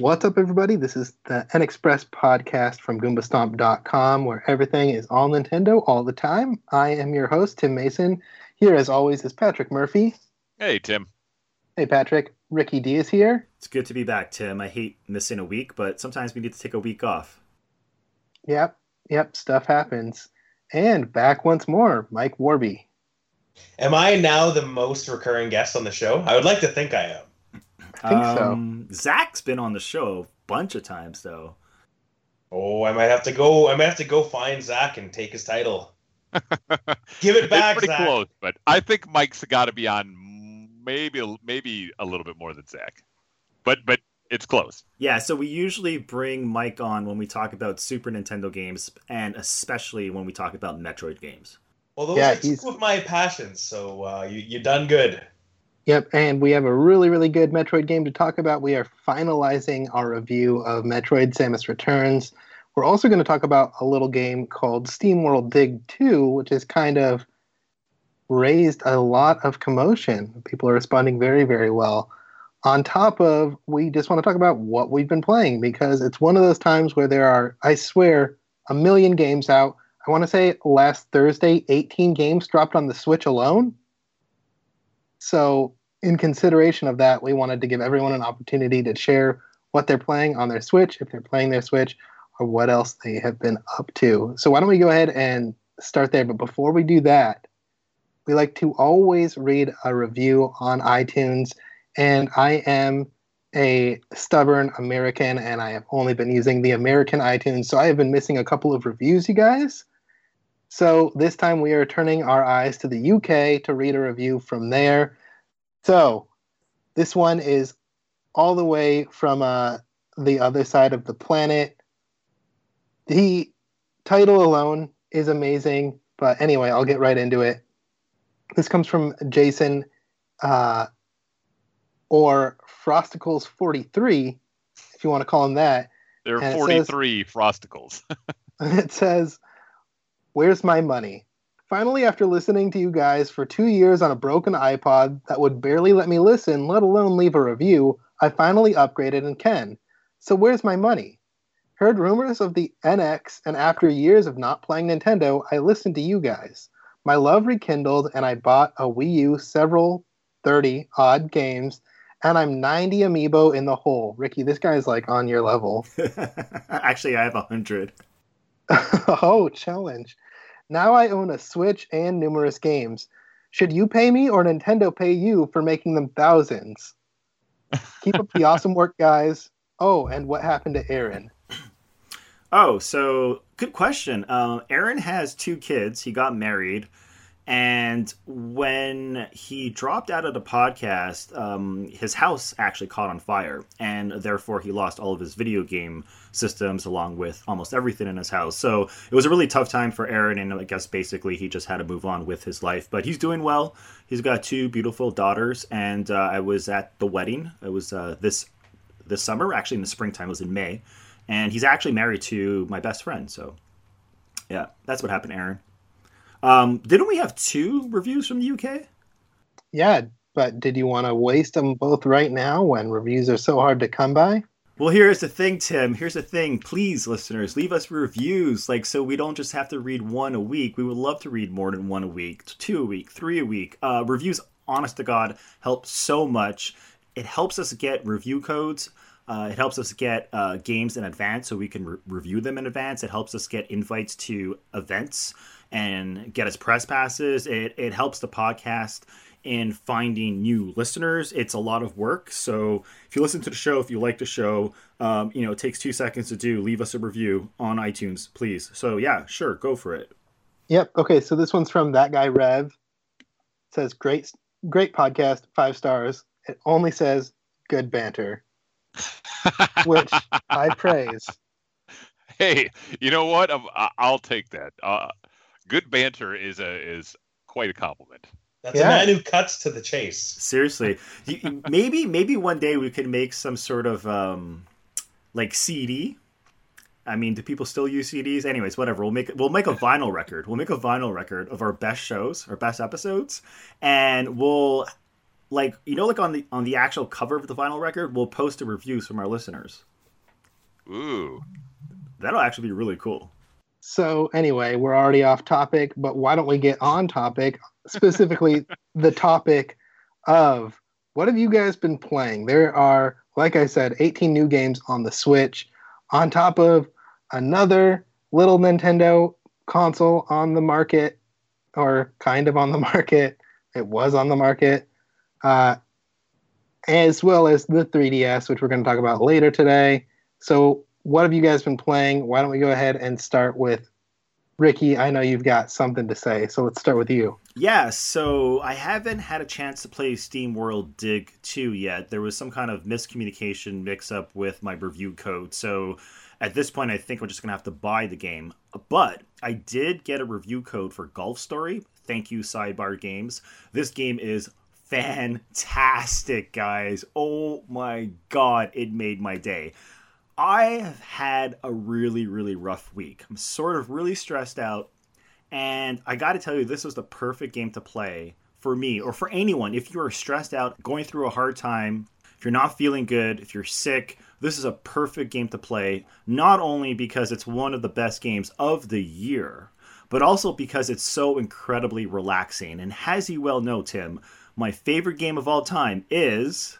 What's up, everybody? This is the NExpress podcast from GoombaStomp.com, where everything is all Nintendo all the time. I am your host, Tim Mason. Here, as always, is Patrick Murphy. Hey, Tim. Hey, Patrick. Ricky D is here. It's good to be back, Tim. I hate missing a week, but sometimes we need to take a week off. Yep, stuff happens. And back once more, Mike Warby. Am I now the most recurring guest on the show? I would like to think I am. I think so. Zach's been on the show a bunch of times, though. Oh, I might have to go find Zach and take his title. Give it back, it's pretty Zach. close, but I think Mike's got to be on maybe a little bit more than Zach. But it's close. Yeah, so we usually bring Mike on when we talk about Super Nintendo games, and especially when we talk about Metroid games. Well, those are two of my passions, so you done good. Yep, and we have a really, really good Metroid game to talk about. We are finalizing our review of Metroid Samus Returns. We're also going to talk about a little game called SteamWorld Dig 2, which has kind of raised a lot of commotion. People are responding very, very well. On top of, we just want to talk about what we've been playing, because it's one of those times where there are, I swear, a million games out. I want to say last Thursday, 18 games dropped on the Switch alone. So in consideration of that, we wanted to give everyone an opportunity to share what they're playing on their Switch, if they're playing their Switch, or what else they have been up to. So why don't we go ahead and start there? But before we do that, we like to always read a review on iTunes. And I am a stubborn American, and I have only been using the American iTunes. So I have been missing a couple of reviews, you guys. So this time we are turning our eyes to the UK to read a review from there. So this one is all the way from the other side of the planet. The title alone is amazing. But anyway, I'll get right into it. This comes from Jason or Frosticles 43, if you want to call him that. There are 43 Frosticles. It says, "Where's my money? Finally, after listening to you guys for 2 years on a broken iPod that would barely let me listen, let alone leave a review, I finally upgraded and can. So where's my money? Heard rumors of the NX, and after years of not playing Nintendo, I listened to you guys. My love rekindled, and I bought a Wii U, several 30-odd games, and I'm 90 amiibo in the hole." Ricky, this guy's like on your level. Actually, I have 100. Oh, challenge. Now I own a Switch and numerous games. Should you pay me or Nintendo pay you for making them thousands? Keep up the awesome work, guys. Oh, and what happened to Aaron? Oh, so good question. Aaron has 2 kids. He got married. And when he dropped out of the podcast, his house actually caught on fire. And therefore, he lost all of his video game systems along with almost everything in his house. So it was a really tough time for Aaron. And I guess basically he just had to move on with his life. But he's doing well. He's got 2 beautiful daughters. And I was at the wedding. It was this summer. Actually, in the springtime. It was in May. And he's actually married to my best friend. So yeah, that's what happened, Aaron. Didn't we have 2 reviews from the UK? Yeah, but did you want to waste them both right now when reviews are so hard to come by? Well, here's the thing, Tim. Here's the thing. Please, listeners, leave us reviews, so we don't just have to read 1 a week. We would love to read more than 1 a week, 2 a week, 3 a week. Reviews, honest to God, help so much. It helps us get review codes. It helps us get games in advance so we can review them in advance. It helps us get invites to events and get us press passes. It helps the podcast in finding new listeners. It's a lot of work. So if you listen to the show, if you like the show, it takes 2 seconds to do. Leave us a review on iTunes, please. So yeah, sure, go for it. Yep. Okay, so this one's from That Guy Rev. It says, great podcast, 5 stars. It only says good banter, which I praise. Hey, you know what? I'll take that. Good banter is quite a compliment. That's a man who cuts to the chase. Seriously, maybe one day we could make some sort of CD. I mean, do people still use CDs? Anyways, whatever. We'll make a vinyl record. We'll make a vinyl record of our best shows, our best episodes, and we'll on the actual cover of the vinyl record, we'll post the reviews from our listeners. Ooh. That'll actually be really cool. So anyway, we're already off topic, but why don't we get on topic? Specifically, the topic of what have you guys been playing? There are, like I said, 18 new games on the Switch, on top of another little Nintendo console on the market, or kind of on the market. It was on the market, as well as the 3DS, which we're going to talk about later today. So what have you guys been playing? Why don't we go ahead and start with Ricky? I know you've got something to say, so let's start with you. Yeah, so I haven't had a chance to play Steam World Dig 2 yet. There was some kind of miscommunication mix-up with my review code, so at this point I think I'm just going to have to buy the game. But I did get a review code for Golf Story. Thank you, Sidebar Games. This game is fantastic, guys. Oh my god, it made my day. I have had a really, really rough week. I'm sort of really stressed out. And I got to tell you, this was the perfect game to play for me or for anyone. If you are stressed out, going through a hard time, if you're not feeling good, if you're sick, this is a perfect game to play. Not only because it's one of the best games of the year, but also because it's so incredibly relaxing. And as you well know, Tim, my favorite game of all time is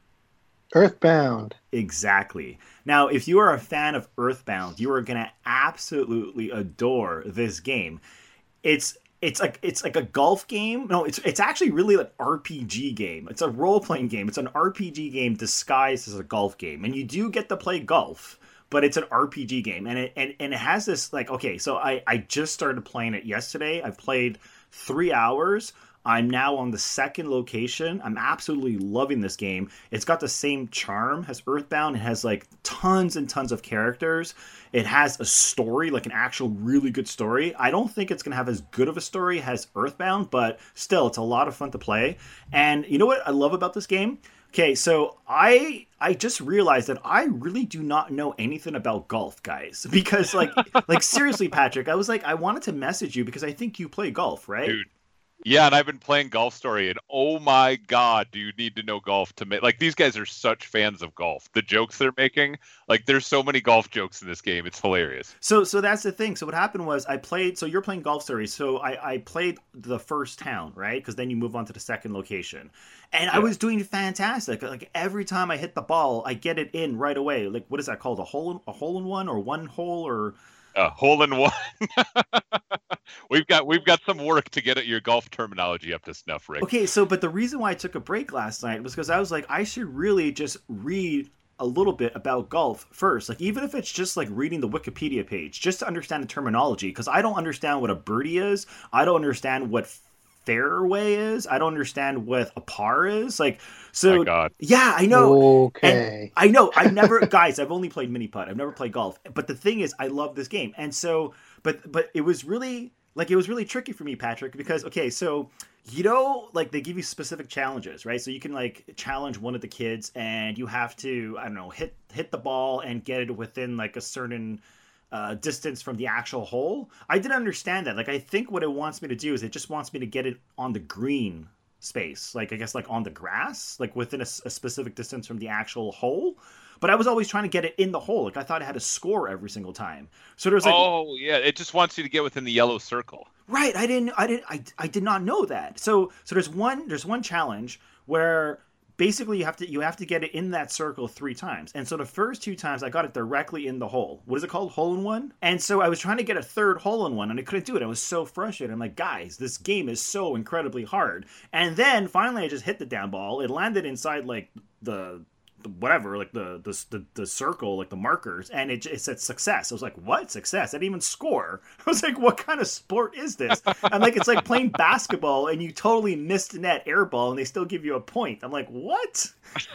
Earthbound. Exactly. Now, if you are a fan of Earthbound, you are going to absolutely adore this game. It's like a golf game. No, it's actually really an RPG game. It's a role-playing game. It's an RPG game disguised as a golf game. And you do get to play golf, but it's an RPG game. And it has this, like, okay, so I just started playing it yesterday. I've played 3 hours. I'm now on the second location. I'm absolutely loving this game. It's got the same charm as Earthbound. It has like tons and tons of characters. It has a story, like an actual really good story. I don't think it's going to have as good of a story as Earthbound, but still, it's a lot of fun to play. And you know what I love about this game? Okay, so I just realized that I really do not know anything about golf, guys. Because like seriously, Patrick, I wanted to message you because I think you play golf, right? Dude. Yeah, and I've been playing Golf Story, and oh my god, do you need to know golf to make... Like, these guys are such fans of golf. The jokes they're making, like, there's so many golf jokes in this game. It's hilarious. So that's the thing. So what happened was so you're playing Golf Story. So I played the first town, right? Because then you move on to the second location. And yeah. I was doing fantastic. Like, every time I hit the ball, I get it in right away. Like, what is that called? A hole in one, or one hole, or... Hole in one. We've got some work to get your golf terminology up to snuff, Rick. Okay, but the reason why I took a break last night was because I was like, I should really just read a little bit about golf first. Like, even if it's just like reading the Wikipedia page, just to understand the terminology, because I don't understand what a birdie is. I don't understand what fairway is. I don't understand what a par is. Like, so, my God. Yeah, I know. Okay. And I know. I've never, guys, I've only played mini putt. I've never played golf. But the thing is, I love this game. And so, but it was really, like, it was really tricky for me, Patrick, because, okay, so, you know, like, they give you specific challenges, right? So you can, like, challenge one of the kids and you have to, I don't know, hit the ball and get it within, like, a certain distance from the actual hole. I didn't understand that. Like, I think what it wants me to do is it just wants me to get it on the green space. Like, I guess, like, on the grass, like, within a specific distance from the actual hole. But I was always trying to get it in the hole. Like, I thought it had a score every single time. So there's like, oh yeah, it just wants you to get within the yellow circle. Right. I did not know that. So there's one challenge where basically you have to get it in that circle 3 times. And so the first 2 times I got it directly in the hole. What is it called? Hole in one? And so I was trying to get a third hole in one and I couldn't do it. I was so frustrated. I'm like, guys, this game is so incredibly hard. And then finally I just hit the damn ball. It landed inside like the whatever, like the circle, like the markers, and it said success. I was like, what? Success? I didn't even score. I was like, what kind of sport is this? I'm like, it's like playing basketball and you totally missed net air ball and they still give you a point. I'm like, what?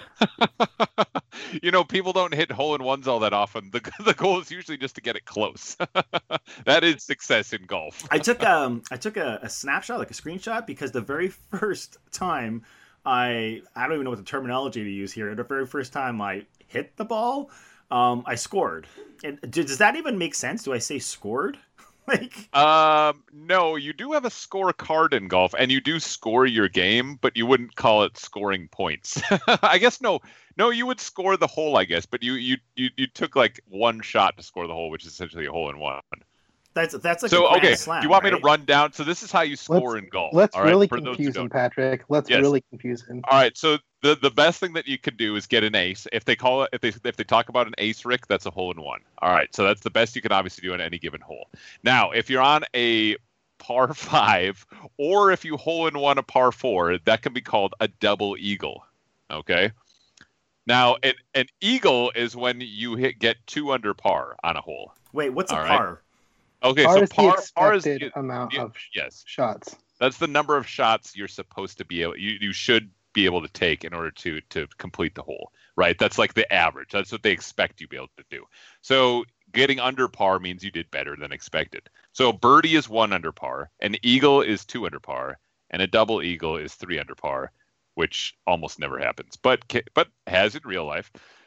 You know, people don't hit hole-in-ones all that often. The goal is usually just to get it close. That is success in golf. I took a snapshot, like a screenshot, because the very first time I don't even know what the terminology to use here. The very first time I hit the ball, I scored. And does that even make sense? Do I say scored? Like, no, you do have a scorecard in golf, and you do score your game, but you wouldn't call it scoring points. I guess no, you would score the hole, I guess, but you took like one shot to score the hole, which is essentially a hole in one. that's like So a grand okay, slam, do you want me right? to run down? So this is how you score in golf. Let's all right? really For those who confuse him, don't. Patrick. Let's Yes. really confuse him. All right, so the best thing that you could do is get an ace. If they call it, if they talk about an ace, Rick, that's a hole in one. All right, so that's the best you can obviously do on any given hole. Now, if you're on a par 5, or if you hole in one a par 4, that can be called a double eagle. Okay. Now, an eagle is when you get 2 under par on a hole. Wait, what's a All right. par? Okay, Par so is the par is expected amount of yes. shots. That's the number of shots you're supposed to be able. You should be able to take in order to complete the hole, right? That's like the average. That's what they expect you to be able to do. So getting under par means you did better than expected. So a birdie is 1 under par, an eagle is 2 under par, and a double eagle is 3 under par, which almost never happens, but has in real life.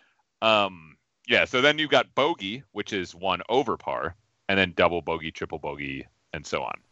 Yeah. So then you've got bogey, which is 1 over par, and then double bogey, triple bogey, and so on.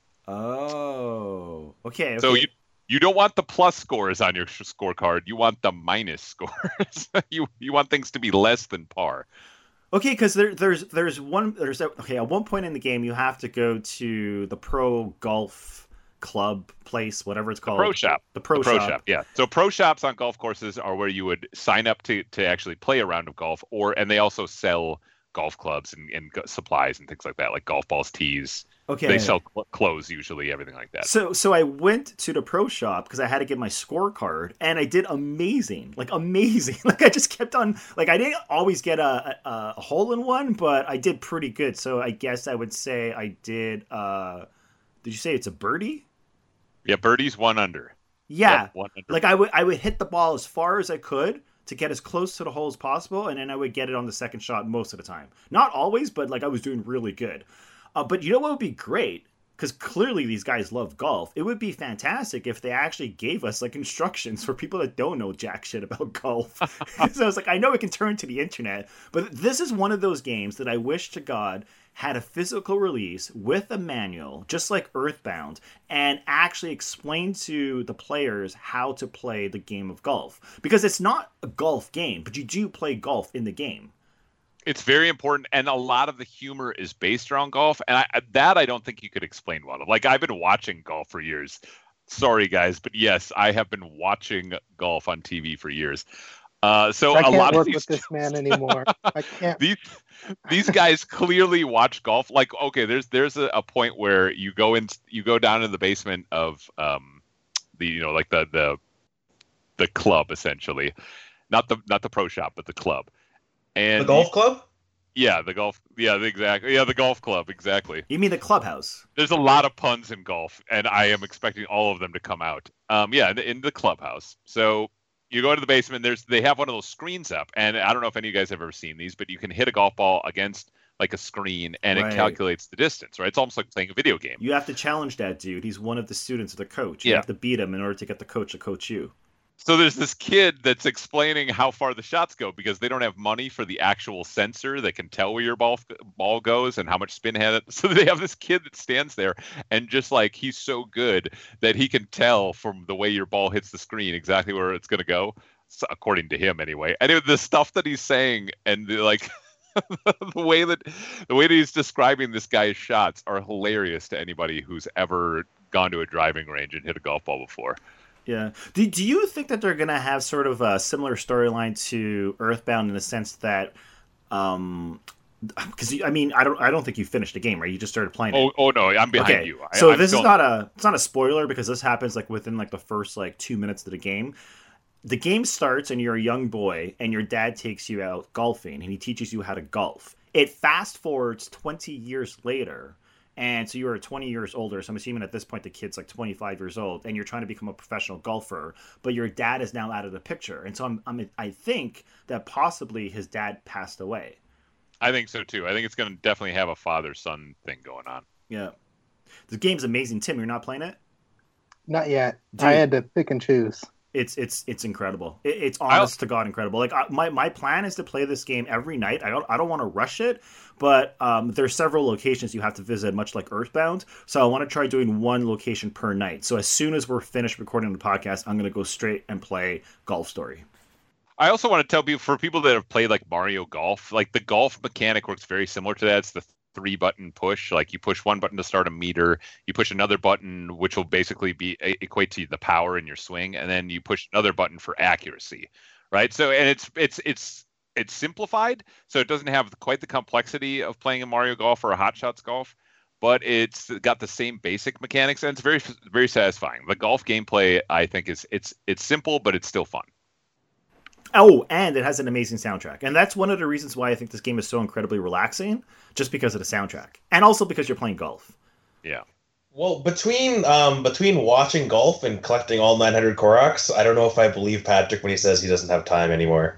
Oh, okay. So you don't want the plus scores on your scorecard. You want the minus scores. you want things to be less than par. Okay, because at one point in the game you have to go to the pro golf club place, whatever it's called. Pro shop. The pro shop. Yeah. So pro shops on golf courses are where you would sign up to actually play a round of golf, and they also sell golf clubs and supplies and things like that, like golf balls, tees. Okay. They sell clothes usually, everything like that. So I went to the pro shop because I had to get my scorecard, and I did amazing. Like I just kept on. Like I didn't always get a hole in one, but I did pretty good. So I guess I would say I did. Did you say it's a birdie? Yeah, birdie's 1 under. Yeah. Yep, 1 under. Like I would hit the ball as far as I could to get as close to the hole as possible, and then I would get it on the second shot most of the time. Not always, but like I was doing really good. But you know what would be great? Because clearly these guys love golf. It would be fantastic if they actually gave us like instructions for people that don't know jack shit about golf. So I was like, I know it can turn to the internet, but this is one of those games that I wish to God had a physical release with a manual, just like Earthbound, and actually explain to the players how to play the game of golf. Because it's not a golf game, but you do play golf in the game. It's very important, and a lot of the humor is based around golf, and I don't think you could explain well. Like, I've been watching golf for years. Sorry, guys, but yes, I have been watching golf on TV for years. So I a can't lot work of with this man anymore. I can't. These guys clearly watch golf. Like, okay, there's a point where you go down in the basement of the club, essentially, not the pro shop, but the club. And the golf club? Yeah, the golf. Yeah, exactly. Yeah, the golf club. Exactly. You mean the clubhouse? There's a lot of puns in golf, and I am expecting all of them to come out. Yeah, in the clubhouse. So you go to the basement. They have one of those screens up, and I don't know if any of you guys have ever seen these, but you can hit a golf ball against like a screen, and Right. it calculates the distance. Right? It's almost like playing a video game. You have to challenge that dude. He's one of the students of the coach. You Yeah. have to beat him in order to get the coach to coach you. So there's this kid that's explaining how far the shots go because they don't have money for the actual sensor that can tell where your ball goes and how much spin had it. So they have this kid that stands there and just like he's so good that he can tell from the way your ball hits the screen exactly where it's going to go, so, according to him anyway. And the stuff that he's saying and the way that he's describing this guy's shots are hilarious to anybody who's ever gone to a driving range and hit a golf ball before. Yeah. Do you think that they're going to have sort of a similar storyline to Earthbound in the sense that, because I mean, I don't think you finished the game, right? You just started playing it. Oh no, I'm behind you. So it's not a spoiler because this happens like within like the first like 2 minutes of the game. The game starts and you're a young boy and your dad takes you out golfing and he teaches you how to golf. It fast forwards 20 years later. And so you're 20 years older. So I'm assuming at this point the kid's like 25 years old, and you're trying to become a professional golfer. But your dad is now out of the picture, and so I think that possibly his dad passed away. I think so too. I think it's going to definitely have a father-son thing going on. Yeah, the game's amazing. Tim, you're not playing it? Not yet. Dude. I had to pick and choose. It's incredible. It's honest to God incredible. Like my plan is to play this game every night. I don't want to rush it, but there's several locations you have to visit, much like Earthbound. So I want to try doing one location per night. So as soon as we're finished recording the podcast, I'm going to go straight and play Golf Story. I also want to tell people, for people that have played like Mario Golf, like the golf mechanic works very similar to that. It's the 3-button push. Like you push one button to start a meter, you push another button, which will basically be equate to the power in your swing, and then you push another button for accuracy, right? So, and it's simplified, so it doesn't have quite the complexity of playing a Mario Golf or a Hot Shots Golf, but it's got the same basic mechanics, and it's very, very satisfying. The golf gameplay, I think, is it's simple, but it's still fun. Oh, and it has an amazing soundtrack. And that's one of the reasons why I think this game is so incredibly relaxing, just because of the soundtrack. And also because you're playing golf. Yeah. Well, between watching golf and collecting all 900 Koroks, I don't know if I believe Patrick when he says he doesn't have time anymore.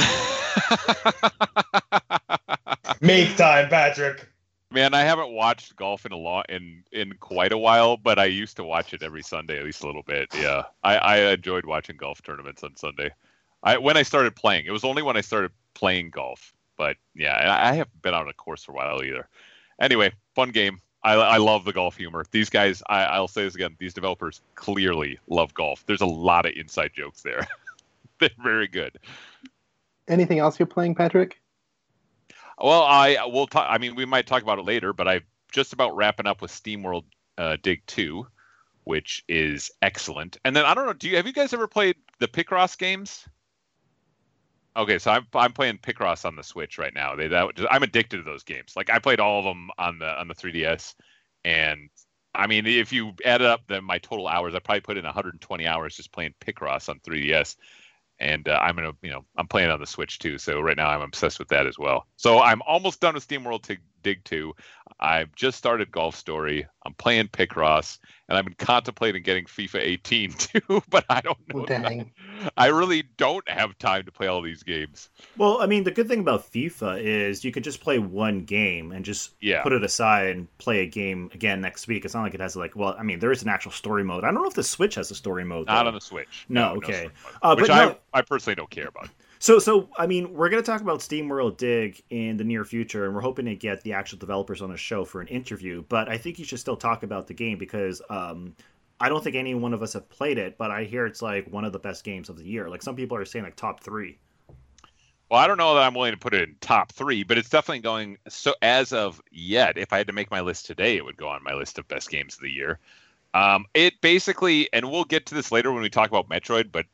Make time, Patrick. Man, I haven't watched golf in quite a while, but I used to watch it every Sunday, at least a little bit. Yeah. I enjoyed watching golf tournaments on Sunday. When I started playing, it was only when I started playing golf. But yeah, I haven't been on a course for a while either. Anyway, fun game. I love the golf humor. These guys, I'll say this again, these developers clearly love golf. There's a lot of inside jokes there. They're very good. Anything else you're playing, Patrick? Well, we'll talk. I mean, we might talk about it later, but I'm just about wrapping up with SteamWorld Dig 2, which is excellent. And then I don't know, have you guys ever played the Picross games? Okay, so I'm playing Picross on the Switch right now. I'm addicted to those games. Like I played all of them on the 3DS, and I mean, if you added up my total hours, I probably put in 120 hours just playing Picross on 3DS. And I'm playing on the Switch too. So right now I'm obsessed with that as well. So I'm almost done with SteamWorld Dig 2. I've just started Golf Story. I'm playing Picross, and I've been contemplating getting FIFA 18 too, but I don't know. Dang. I really don't have time to play all these games. Well, I mean, the good thing about FIFA is you can just play one game and just put it aside and play a game again next week. It's not like it has there is an actual story mode. I don't know if the Switch has a story mode. Not on the Switch. No, okay. Which I personally don't care about. So I mean, we're going to talk about SteamWorld Dig in the near future, and we're hoping to get the actual developers on the show for an interview. But I think you should still talk about the game because I don't think any one of us have played it, but I hear it's like one of the best games of the year. Like some people are saying like top 3. Well, I don't know that I'm willing to put it in top 3, but it's definitely going. So as of yet, if I had to make my list today, it would go on my list of best games of the year. It basically, and we'll get to this later when we talk about Metroid, but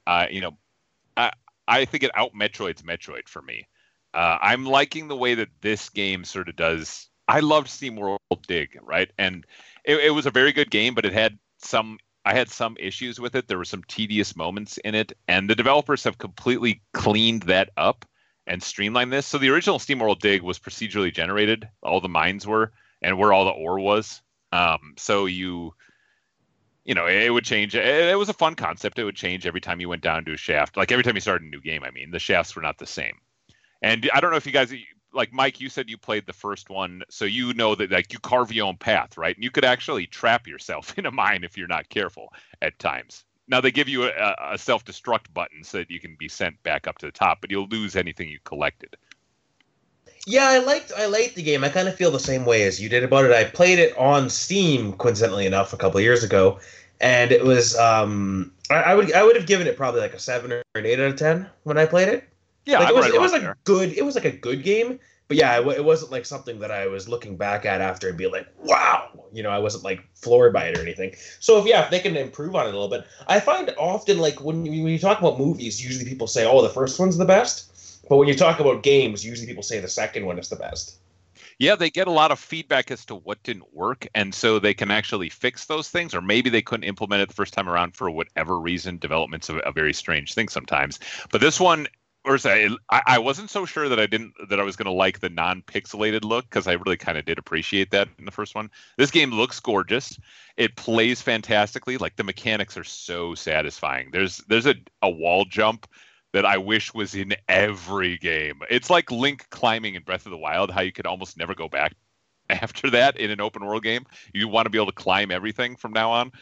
I think it out Metroid's Metroid for me. I'm liking the way that this game sort of does. I loved SteamWorld Dig, right? And it was a very good game, but I had some issues with it. There were some tedious moments in it, and the developers have completely cleaned that up and streamlined this. So the original SteamWorld Dig was procedurally generated. All the mines were, and where all the ore was. So it would change. It was a fun concept. It would change every time you went down to a shaft. Like every time you started a new game, I mean, the shafts were not the same. And I don't know if you guys, like Mike, you said you played the first one, so you know that like you carve your own path, right? And you could actually trap yourself in a mine if you're not careful at times. Now they give you a self-destruct button so that you can be sent back up to the top, but you'll lose anything you collected. Yeah, I liked the game. I kind of feel the same way as you did about it. I played it on Steam, coincidentally enough, a couple of years ago, and it was I would have given it probably like a 7 or an 8 out of 10 when I played it. Yeah, like it was like a good game, but yeah, it wasn't like something that I was looking back at after and be like, wow, I wasn't like floored by it or anything. So if they can improve on it a little bit, I find often like when you talk about movies, usually people say, oh, the first one's the best. But when you talk about games, usually people say the second one is the best. Yeah, they get a lot of feedback as to what didn't work, and so they can actually fix those things, or maybe they couldn't implement it the first time around for whatever reason. Development's a very strange thing sometimes. But this one, I wasn't so sure that I was going to like the non-pixelated look, because I really kind of did appreciate that in the first one. This game looks gorgeous. It plays fantastically. Like the mechanics are so satisfying. There's a wall jump that I wish was in every game. It's like Link climbing in Breath of the Wild, how you could almost never go back after that in an open world game. You want to be able to climb everything from now on.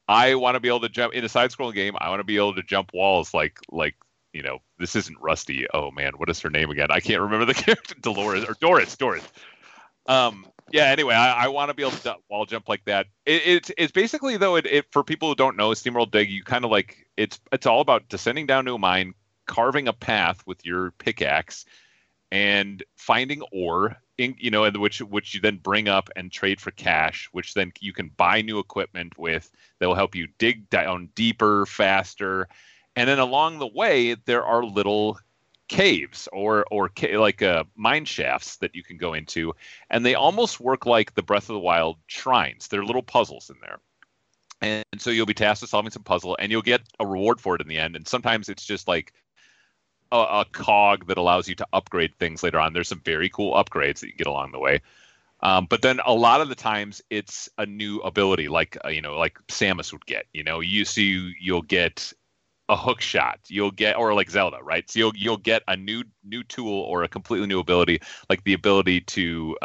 I want to be able to jump in a side-scrolling game. I want to be able to jump walls like this isn't Rusty. Oh man, what is her name again? I can't remember the character. Dolores or Doris. Yeah. Anyway, I want to be able to wall jump like that. It's basically though it for people who don't know SteamWorld Dig, you kind of like it's all about descending down to a mine, carving a path with your pickaxe, and finding ore. And which you then bring up and trade for cash, which then you can buy new equipment with that will help you dig down deeper, faster. And then along the way, there are little caves or mine shafts that you can go into, and they almost work like the Breath of the Wild shrines. They're little puzzles in there. And so you'll be tasked with solving some puzzle, and you'll get a reward for it in the end. And sometimes it's just like a cog that allows you to upgrade things later on. There's some very cool upgrades that you get along the way. But then a lot of the times it's a new ability, like Samus would get. You'll get a hook shot, or like Zelda, right? So you'll get a new tool or a completely new ability, like the ability to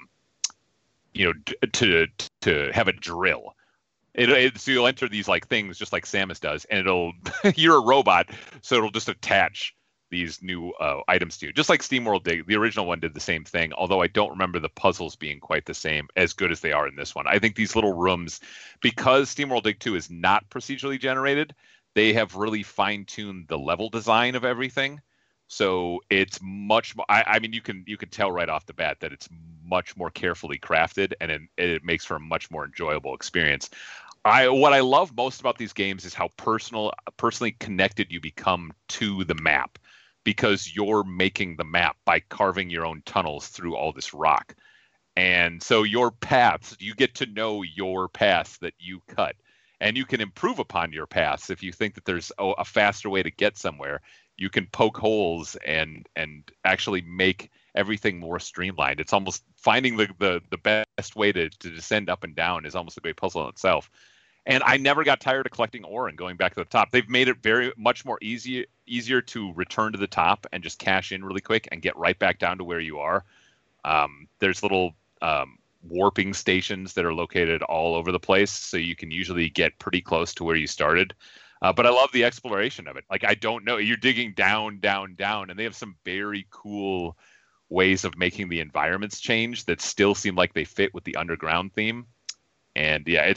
to have a drill. So you'll enter these like things just like Samus does, and you're a robot, so it'll just attach these new items to you, just like SteamWorld Dig. The original one did the same thing, although I don't remember the puzzles being quite the same, as good as they are in this one. I think these little rooms, because SteamWorld Dig 2 is not procedurally generated, they have really fine-tuned the level design of everything. So it's much more, I mean, you can tell right off the bat that it's much more carefully crafted, and it makes for a much more enjoyable experience. What I love most about these games is how personally connected you become to the map, because you're making the map by carving your own tunnels through all this rock. And so your paths, you get to know your paths that you cut, and you can improve upon your paths. If you think that there's a faster way to get somewhere, you can poke holes and actually make everything more streamlined. It's almost finding the best way to descend up and down is almost a great puzzle in itself. And I never got tired of collecting ore and going back to the top. They've made it very much more easier to return to the top and just cash in really quick and get right back down to where you are. There's little warping stations that are located all over the place, so you can usually get pretty close to where you started. But I love the exploration of it. Like, I don't know, you're digging down, and they have some very cool ways of making the environments change that still seem like they fit with the underground theme. And yeah,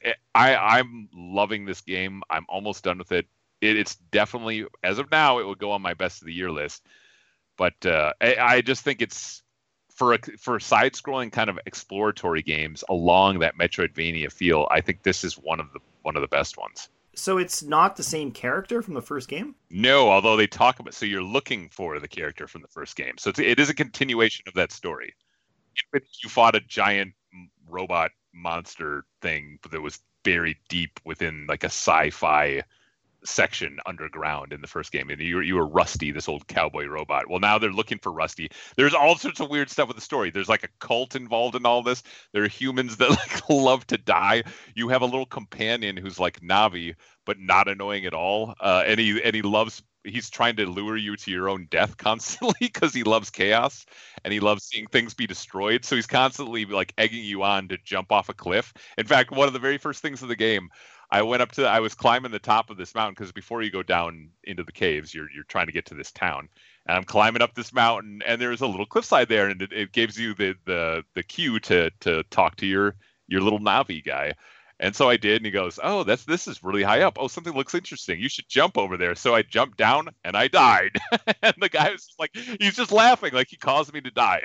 I'm loving this game. I'm almost done with it. It's definitely, as of now, it would go on my best of the year list. But I just think it's for side-scrolling kind of exploratory games along that Metroidvania feel. I think this is one of the best ones. So it's not the same character from the first game? No, although they talk about, so you're looking for the character from the first game. So it is a continuation of that story. You fought a giant robot monster thing that was buried deep within like a sci-fi section underground in the first game, and you were Rusty, this old cowboy robot. Well, now they're looking for Rusty. There's all sorts of weird stuff with the story. There's like a cult involved in all this. There are humans that like love to die. You have a little companion who's like Navi, but not annoying at all. And he's trying to lure you to your own death constantly because he loves chaos and he loves seeing things be destroyed. So he's constantly like egging you on to jump off a cliff. In fact, one of the very first things of the game, I was climbing the top of this mountain, because before you go down into the caves, you're trying to get to this town. And I'm climbing up this mountain, and there's a little cliffside there, and it gives you the cue to talk to your little Navi guy. And so I did, and he goes, "Oh, this is really high up. Oh, something looks interesting. You should jump over there." So I jumped down, and I died. And the guy was just like, he's just laughing, like he caused me to die.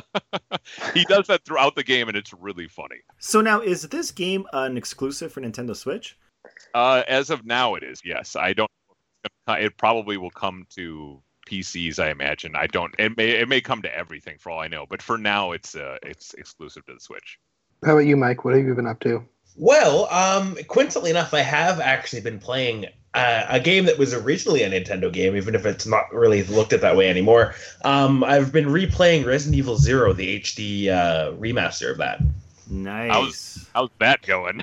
He does that throughout the game, and it's really funny. So now, is this game an exclusive for Nintendo Switch? As of now, it is. Yes, I don't. It probably will come to PCs, I imagine. I don't. It may come to everything for all I know. But for now, it's exclusive to the Switch. How about you, Mike? What have you been up to? Well, coincidentally enough, I have actually been playing a game that was originally a Nintendo game, even if it's not really looked at that way anymore. I've been replaying Resident Evil 0, the HD remaster of that. Nice. How's that going?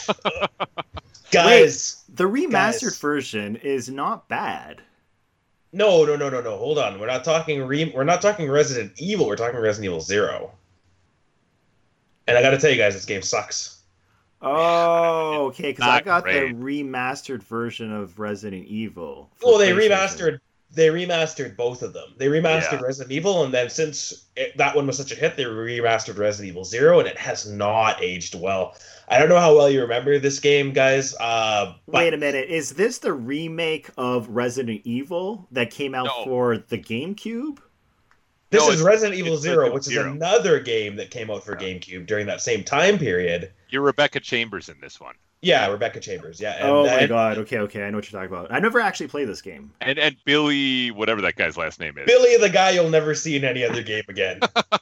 Guys, wait, the remastered version is not bad. No. Hold on. We're not talking Resident Evil. We're talking Resident Evil 0. And I got to tell you guys, this game sucks. Oh, okay, because I Not got great. the remastered version of Resident Evil. for Well, they PlayStation. remastered both of them. They remastered Yeah. Resident Evil, and then since that one was such a hit, they remastered Resident Evil Zero, and it has not aged well. I don't know how well you remember this game, guys. But Wait a minute, is this the remake of Resident Evil that came out No. for the GameCube? this No, is it's- Resident Evil it's Zero, Resident which is Zero. another game that came out for GameCube during that same time period. You're Rebecca Chambers in this one. Yeah, Rebecca Chambers. Yeah. And, Oh my and god, okay, I know what you're talking about. I never actually played this game. And Billy, whatever that guy's last name is. Billy, the guy you'll never see in any other game again.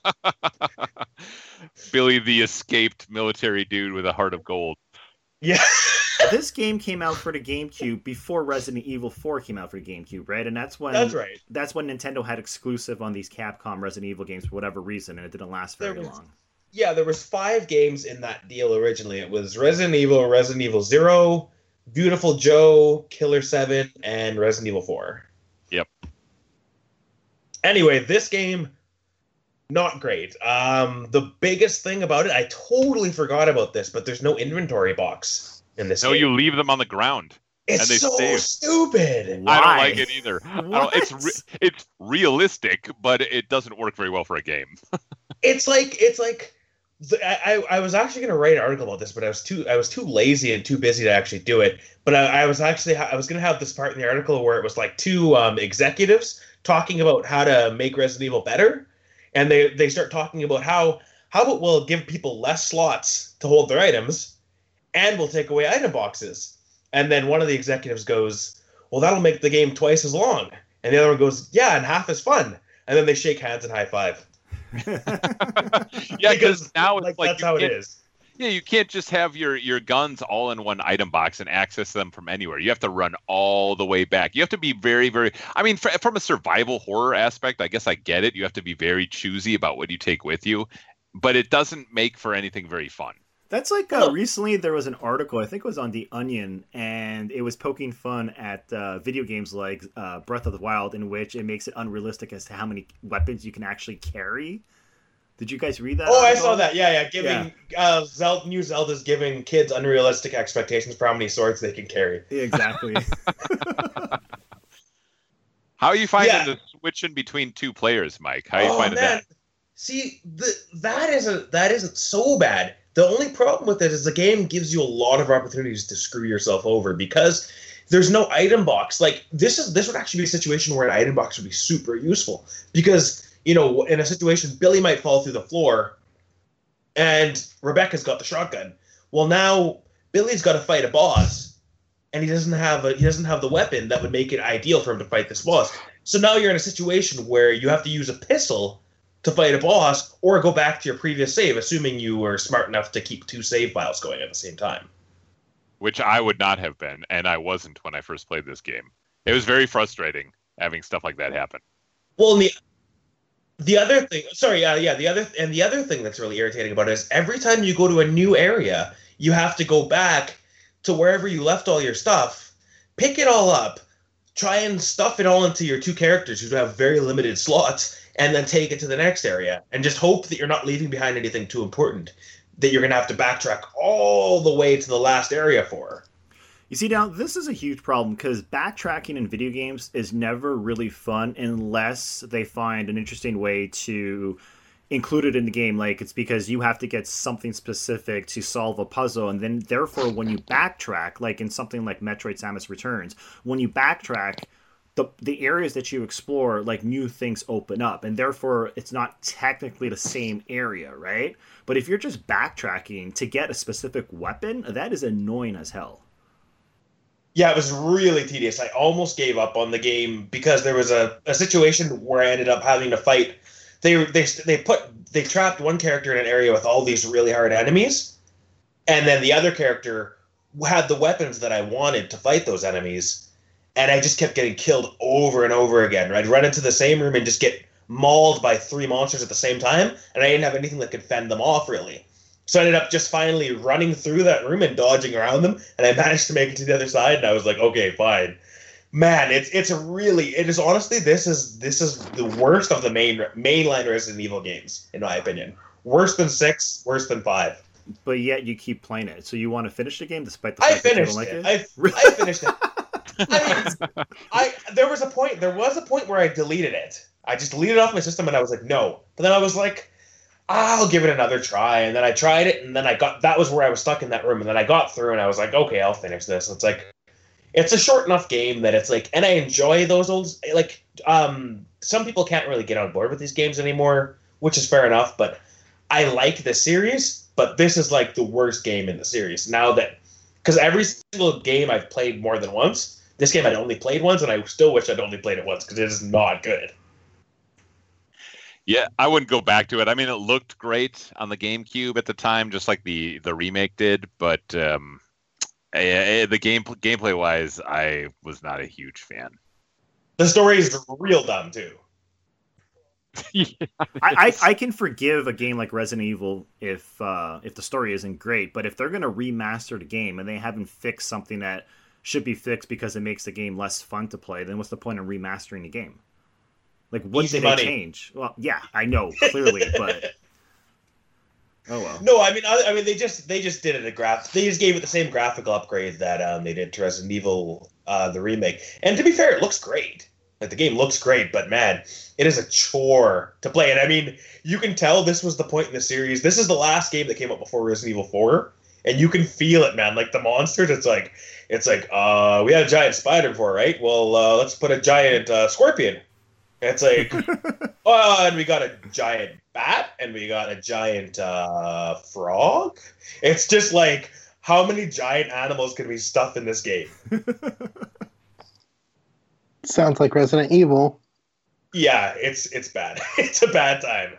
Billy, the escaped military dude with a heart of gold. Yeah. This game came out for the GameCube before Resident Evil 4 came out for the GameCube, right? And that's when That's right. That's when Nintendo had exclusive on these Capcom Resident Evil games for whatever reason, and it didn't last very There was- long. Yeah, there was 5 games in that deal originally. It was Resident Evil 0, Beautiful Joe, Killer 7, and Resident Evil 4. Yep. Anyway, this game, not great. The biggest thing about it, I totally forgot about this, but there's no inventory box in this No, game. you leave them on the ground. It's and they so save. stupid. I Why? don't like it either. I don't, What? it's realistic, but it doesn't work very well for a game. It's like I was actually going to write an article about this, but I was too lazy and too busy to actually do it. But I was going to have this part in the article where it was like two executives talking about how to make Resident Evil better, and they start talking about how about we'll give people less slots to hold their items, and we'll take away item boxes. And then one of the executives goes, "Well, that'll make the game twice as long," and the other one goes, "Yeah, and half as fun." And then they shake hands and high five. Yeah, because now it's like that's you how it can't- is. Yeah, you can't just have your guns all in one item box and access them from anywhere. You have to run all the way back. You have to be very, very. I mean, from a survival horror aspect, I guess I get it. You have to be very choosy about what you take with you, but it doesn't make for anything very fun. That's like Well- recently there was an article, I think it was on The Onion, and it was poking fun at video games like Breath of the Wild, in which it makes it unrealistic as to how many weapons you can actually carry. Did you guys read that? Oh, I article? saw that. Yeah. Giving new Zelda's giving kids unrealistic expectations for how many swords they can carry. Yeah, exactly. How are you finding Yeah. the switching between two players, Mike? How are you Oh finding man, that? see that isn't so bad. The only problem with it is the game gives you a lot of opportunities to screw yourself over because there's no item box. Like this would actually be a situation where an item box would be super useful because in a situation Billy might fall through the floor, and Rebecca's got the shotgun. Well, now Billy's got to fight a boss, and he doesn't have the weapon that would make it ideal for him to fight this boss. So now you're in a situation where you have to use a pistol to fight a boss, or go back to your previous save, assuming you were smart enough to keep 2 save files going at the same time. Which I would not have been, and I wasn't when I first played this game. It was very frustrating having stuff like that happen. Well, and the other thing, the other thing that's really irritating about it is every time you go to a new area, you have to go back to wherever you left all your stuff, pick it all up, try and stuff it all into your 2 characters who have very limited slots, and then take it to the next area, and just hope that you're not leaving behind anything too important that you're going to have to backtrack all the way to the last area for. You see, now, this is a huge problem because backtracking in video games is never really fun unless they find an interesting way to include it in the game. Like, it's because you have to get something specific to solve a puzzle, and then, therefore, when you backtrack, like in something like Metroid Samus Returns, when you backtrack, the areas that you explore, like, new things open up, and therefore it's not technically the same area, right? But if you're just backtracking to get a specific weapon, that is annoying as hell. Yeah, it was really tedious. I almost gave up on the game because there was a situation where I ended up having to fight. They trapped one character in an area with all these really hard enemies, and then the other character had the weapons that I wanted to fight those enemies. And I just kept getting killed over and over again. I'd run into the same room and just get mauled by 3 monsters at the same time, and I didn't have anything that could fend them off, really. So I ended up just finally running through that room and dodging around them, and I managed to make it to the other side, and I was like, okay, fine. Man, it is honestly, this is the worst of the mainline Resident Evil games, in my opinion. Worse than 6, worse than 5. but yet you keep playing it. So you want to finish the game despite the I fact that you don't finished like it. it? I finished it. There was a point where I deleted it. I just deleted it off my system and I was like, no. But then I was like, I'll give it another try. And then I tried it and then that was where I was stuck in that room. And then I got through and I was like, okay, I'll finish this. It's like, it's a short enough game that it's like, and I enjoy those old, like, some people can't really get on board with these games anymore, which is fair enough. But I like the series, but this is like the worst game in the series. Now that, because every single game I've played more than once, this game I'd only played once, and I still wish I'd only played it once because it is not good. Yeah, I wouldn't go back to it. I mean, it looked great on the GameCube at the time, just like the remake did. But the gameplay wise, I was not a huge fan. The story is real dumb too. Yeah, I can forgive a game like Resident Evil if the story isn't great, but if they're going to remaster the game and they haven't fixed something that should be fixed because it makes the game less fun to play, then what's the point of remastering the game? Like, what Easy did money. they change? Well, yeah, I know, clearly, but oh well. No, I mean, they just did it they just gave it the same graphical upgrade that they did to Resident Evil the remake. And to be fair, it looks great. Like the game looks great, but man, it is a chore to play. And I mean, you can tell this was the point in the series. This is the last game that came out before Resident Evil 4, and you can feel it, man. Like the monsters, it's like we had a giant spider before, right? Well, let's put a giant scorpion. It's like, and we got a giant bat, and we got a giant frog. It's just like, how many giant animals can we stuff in this game? Sounds like Resident Evil. Yeah, it's bad. It's a bad time.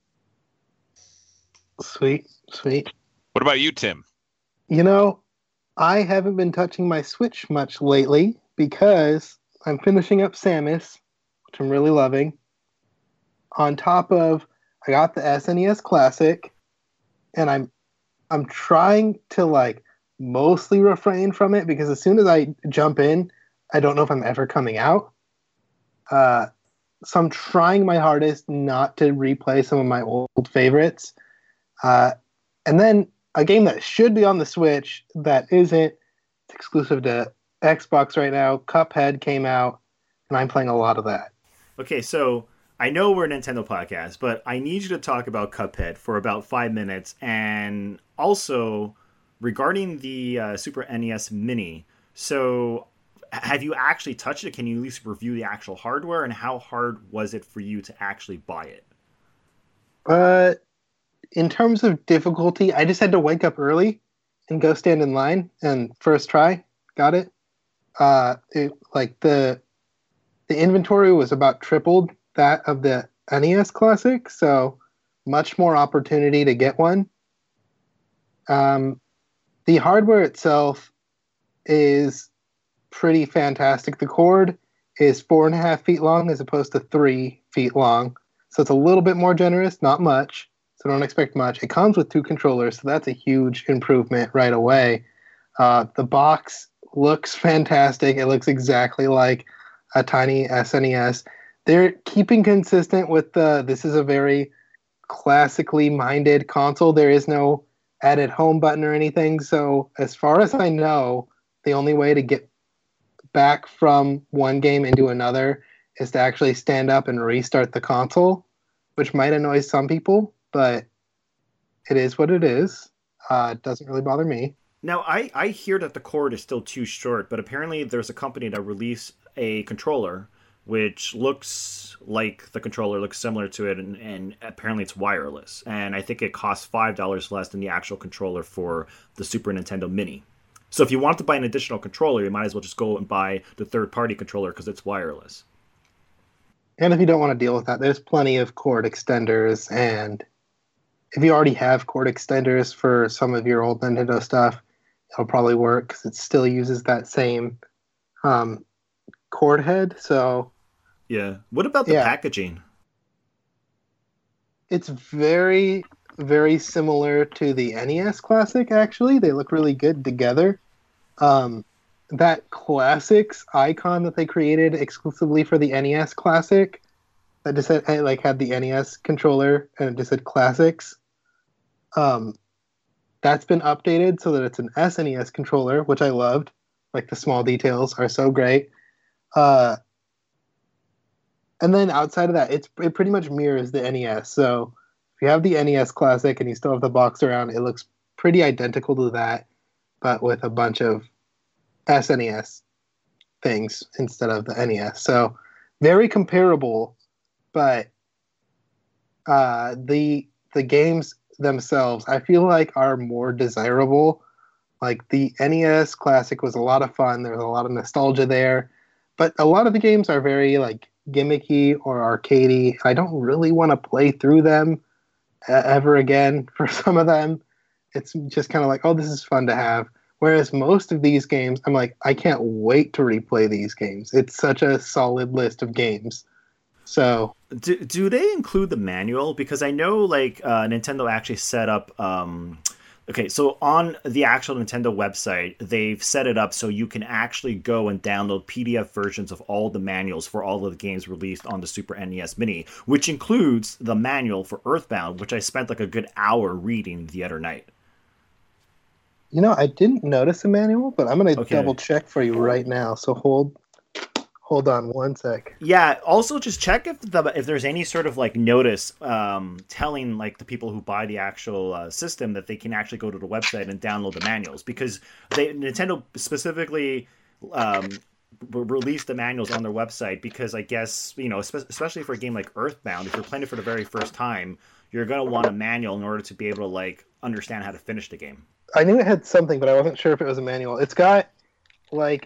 Sweet. What about you, Tim? You know, I haven't been touching my Switch much lately because I'm finishing up Samus, which I'm really loving. On top of, I got the SNES Classic, and I'm trying to like mostly refrain from it because as soon as I jump in, I don't know if I'm ever coming out. So I'm trying my hardest not to replay some of my old favorites. And then a game that should be on the Switch that isn't, it's exclusive to Xbox right now, Cuphead came out, and I'm playing a lot of that. Okay, so I know we're a Nintendo podcast, but I need you to talk about Cuphead for about 5 minutes, and also regarding the Super NES Mini. So have you actually touched it? Can you at least review the actual hardware, and how hard was it for you to actually buy it? In terms of difficulty, I just had to wake up early and go stand in line, and first try, got it. The inventory was about tripled that of the NES Classic, so much more opportunity to get one. The hardware itself is pretty fantastic. The cord is 4.5 feet long as opposed to 3 feet long, so it's a little bit more generous, not much. So don't expect much. It comes with 2 controllers, so that's a huge improvement right away. The box looks fantastic. It looks exactly like a tiny SNES. They're keeping consistent with this is a very classically minded console. There is no added home button or anything. So as far as I know, the only way to get back from one game into another is to actually stand up and restart the console, which might annoy some people, but it is what it is. It doesn't really bother me. Now, I hear that the cord is still too short, but apparently there's a company that released a controller which looks like the controller, looks similar to it, and apparently it's wireless. And I think it costs $5 less than the actual controller for the Super Nintendo Mini. So if you want to buy an additional controller, you might as well just go and buy the third-party controller because it's wireless. And if you don't want to deal with that, there's plenty of cord extenders, and if you already have cord extenders for some of your old Nintendo stuff, it'll probably work because it still uses that same cord head. So yeah. What about the packaging? It's very, very similar to the NES Classic, actually. They look really good together. That Classics icon that they created exclusively for the NES Classic, that just had, had the NES controller and it just said Classics. That's been updated so that it's an SNES controller, which I loved. Like the small details are so great. And then outside of that, it pretty much mirrors the NES. So if you have the NES Classic and you still have the box around, it looks pretty identical to that, but with a bunch of SNES things instead of the NES. So very comparable, but the games themselves, I feel like, are more desirable. Like the NES Classic was a lot of fun. There was a lot of nostalgia there, but a lot of the games are very like gimmicky or arcadey. I don't really want to play through them ever again. For some of them, it's just kind of like, oh, this is fun to have. Whereas most of these games, I'm like, I can't wait to replay these games. It's such a solid list of games. So, do they include the manual? Because I know like Nintendo actually set up. Okay, so on the actual Nintendo website, they've set it up so you can actually go and download PDF versions of all the manuals for all of the games released on the Super NES Mini, which includes the manual for Earthbound, which I spent like a good hour reading the other night. You know, I didn't notice a manual, but I'm going to double check for you right now. So hold on one sec. Yeah. Also, just check if there's any sort of like notice telling like the people who buy the actual system that they can actually go to the website and download the manuals, because Nintendo specifically released the manuals on their website because I guess, you know, especially for a game like Earthbound, if you're playing it for the very first time, you're going to want a manual in order to be able to like understand how to finish the game. I knew it had something, but I wasn't sure if it was a manual. It's got like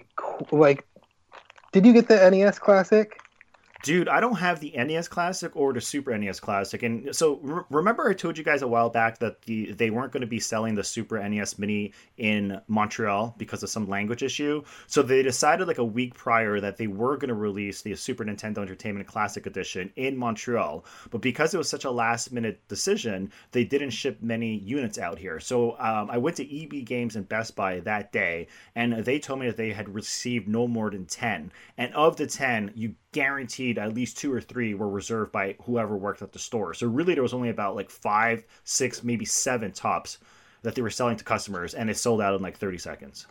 did you get the NES Classic? Dude, I don't have the NES Classic or the Super NES Classic. And so remember I told you guys a while back that they weren't going to be selling the Super NES Mini in Montreal because of some language issue. So they decided like a week prior that they were going to release the Super Nintendo Entertainment Classic Edition in Montreal. But because it was such a last minute decision, they didn't ship many units out here. So I went to EB Games and Best Buy that day, and they told me that they had received no more than 10. And of the 10, you guaranteed at least 2 or 3 were reserved by whoever worked at the store. So really there was only about like 5, 6, maybe 7 tops that they were selling to customers, and it sold out in like 30 seconds.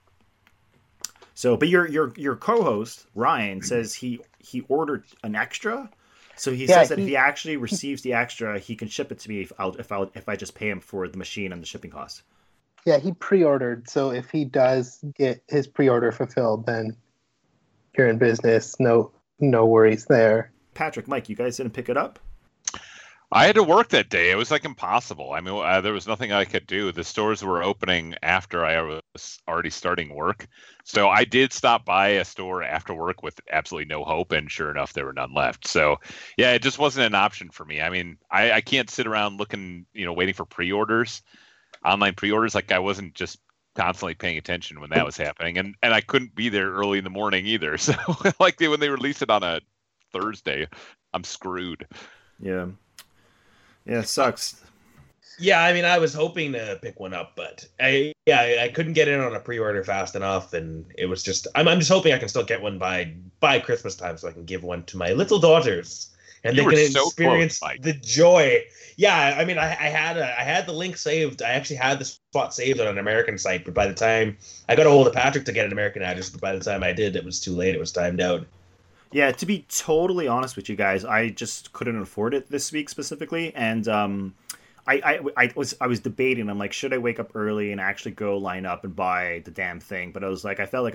So, but your co-host Ryan says he ordered an extra. So he says that if he actually receives the extra, he can ship it to me if I just pay him for the machine and the shipping costs. Yeah, he pre-ordered. So if he does get his pre-order fulfilled, then you're in business. No worries there. Patrick, Mike, you guys didn't pick it up? I had to work that day. It was like impossible. I mean, there was nothing I could do. The stores were opening after I was already starting work. So I did stop by a store after work with absolutely no hope. And sure enough, there were none left. So yeah, it just wasn't an option for me. I mean, I can't sit around looking, waiting for pre-orders, online pre-orders. Like I wasn't just constantly paying attention when that was happening, and I couldn't be there early in the morning either. So like when they release it on a Thursday, I'm screwed. Yeah, it sucks. Yeah, I mean, I was hoping to pick one up, but I couldn't get in on a pre-order fast enough, and it was just I'm just hoping I can still get one by Christmas time so I can give one to my little daughters. And they can experience the joy. Yeah, I mean, I had the link saved. I actually had the spot saved on an American site, but by the time I got a hold of Patrick to get an American address, but by the time I did, it was too late. It was timed out. Yeah, to be totally honest with you guys, I just couldn't afford it this week specifically, and I was debating. I'm like, should I wake up early and actually go line up and buy the damn thing? But I was like, I felt like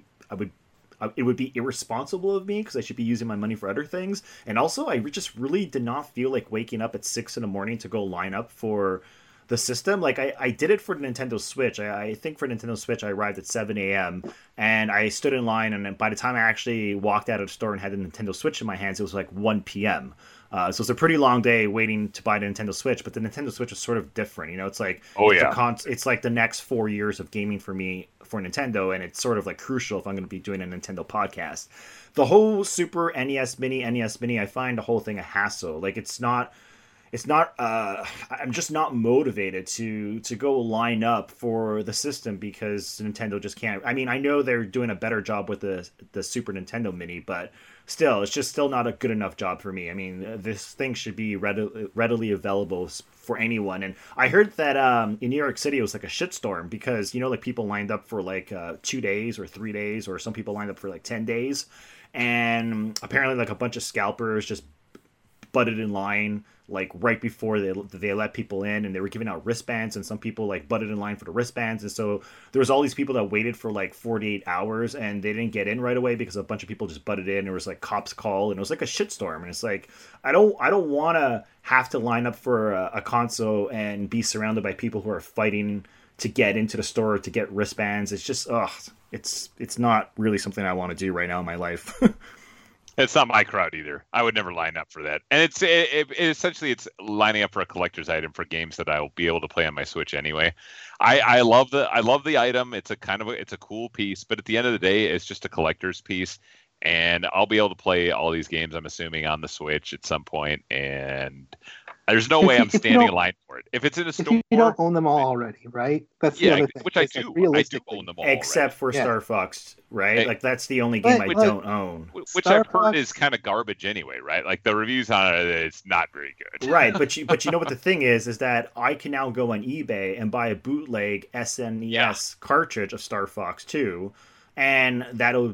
it would be irresponsible of me because I should be using my money for other things. And also, I just really did not feel like waking up at 6 a.m. to go line up for the system. Like, I did it for the Nintendo Switch. I think for Nintendo Switch, I arrived at 7 a.m. and I stood in line. And by the time I actually walked out of the store and had the Nintendo Switch in my hands, it was like 1 p.m. So it's a pretty long day waiting to buy the Nintendo Switch, but the Nintendo Switch is sort of different. It's like, it's like the next 4 years of gaming for me for Nintendo, and it's sort of like crucial if I'm going to be doing a Nintendo podcast. The whole Super NES Mini, I find the whole thing a hassle. Like, it's not it's not I'm just not motivated to go line up for the system because Nintendo just can't. I mean, I know they're doing a better job with the Super Nintendo Mini, but still, it's just still not a good enough job for me. I mean, this thing should be readily available for anyone. And I heard that in New York City it was like a shitstorm because like people lined up for like 2 days or 3 days, or some people lined up for like 10 days, and apparently like a bunch of scalpers just butted in line like right before they let people in, and they were giving out wristbands, and some people like butted in line for the wristbands, and so there was all these people that waited for like 48 hours and they didn't get in right away because a bunch of people just butted in. There was like cops called, and it was like a shitstorm, and it's like I don't want to have to line up for a console and be surrounded by people who are fighting to get into the store to get wristbands. It's just it's not really something I want to do right now in my life. It's not my crowd either. I would never line up for that. And essentially it's lining up for a collector's item for games that I'll be able to play on my Switch anyway. I love the item. It's a cool piece, but at the end of the day, it's just a collector's piece. And I'll be able to play all these games, I'm assuming, on the Switch at some point. And there's no way I'm standing in line for it. If it's in a store, you don't own them all already, right? That's the other thing. Which I do. I do own them all, except for Star Fox, right? Like that's the only game I don't own. Which I've heard is kind of garbage anyway, right? Like the reviews on it, it's not very good. Right, but you know what the thing is that I can now go on eBay and buy a bootleg SNES cartridge of Star Fox 2, and that'll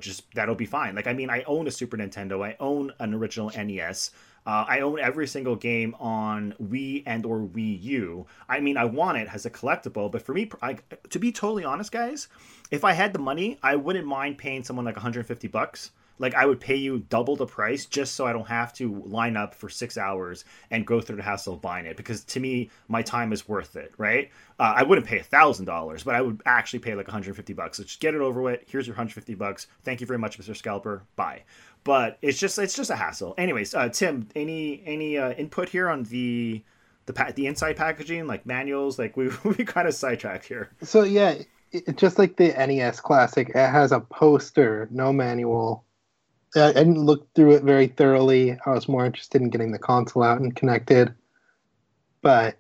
be fine. Like, I mean, I own a Super Nintendo, I own an original NES. I own every single game on Wii and or Wii U. I mean, I want it as a collectible, but for me, to be totally honest, guys, if I had the money, I wouldn't mind paying someone like $150. Like, I would pay you double the price just so I don't have to line up for 6 hours and go through the hassle of buying it. Because to me, my time is worth it, right? I wouldn't pay $1,000, but I would actually pay like $150. So just get it over with. Here's your $150. Thank you very much, Mr. Scalper. Bye. But it's just a hassle. Anyways, Tim, any input here on the inside packaging, like manuals? Like we kind of sidetracked here. So yeah, just like the NES Classic, it has a poster, no manual. I didn't look through it very thoroughly. I was more interested in getting the console out and connected. But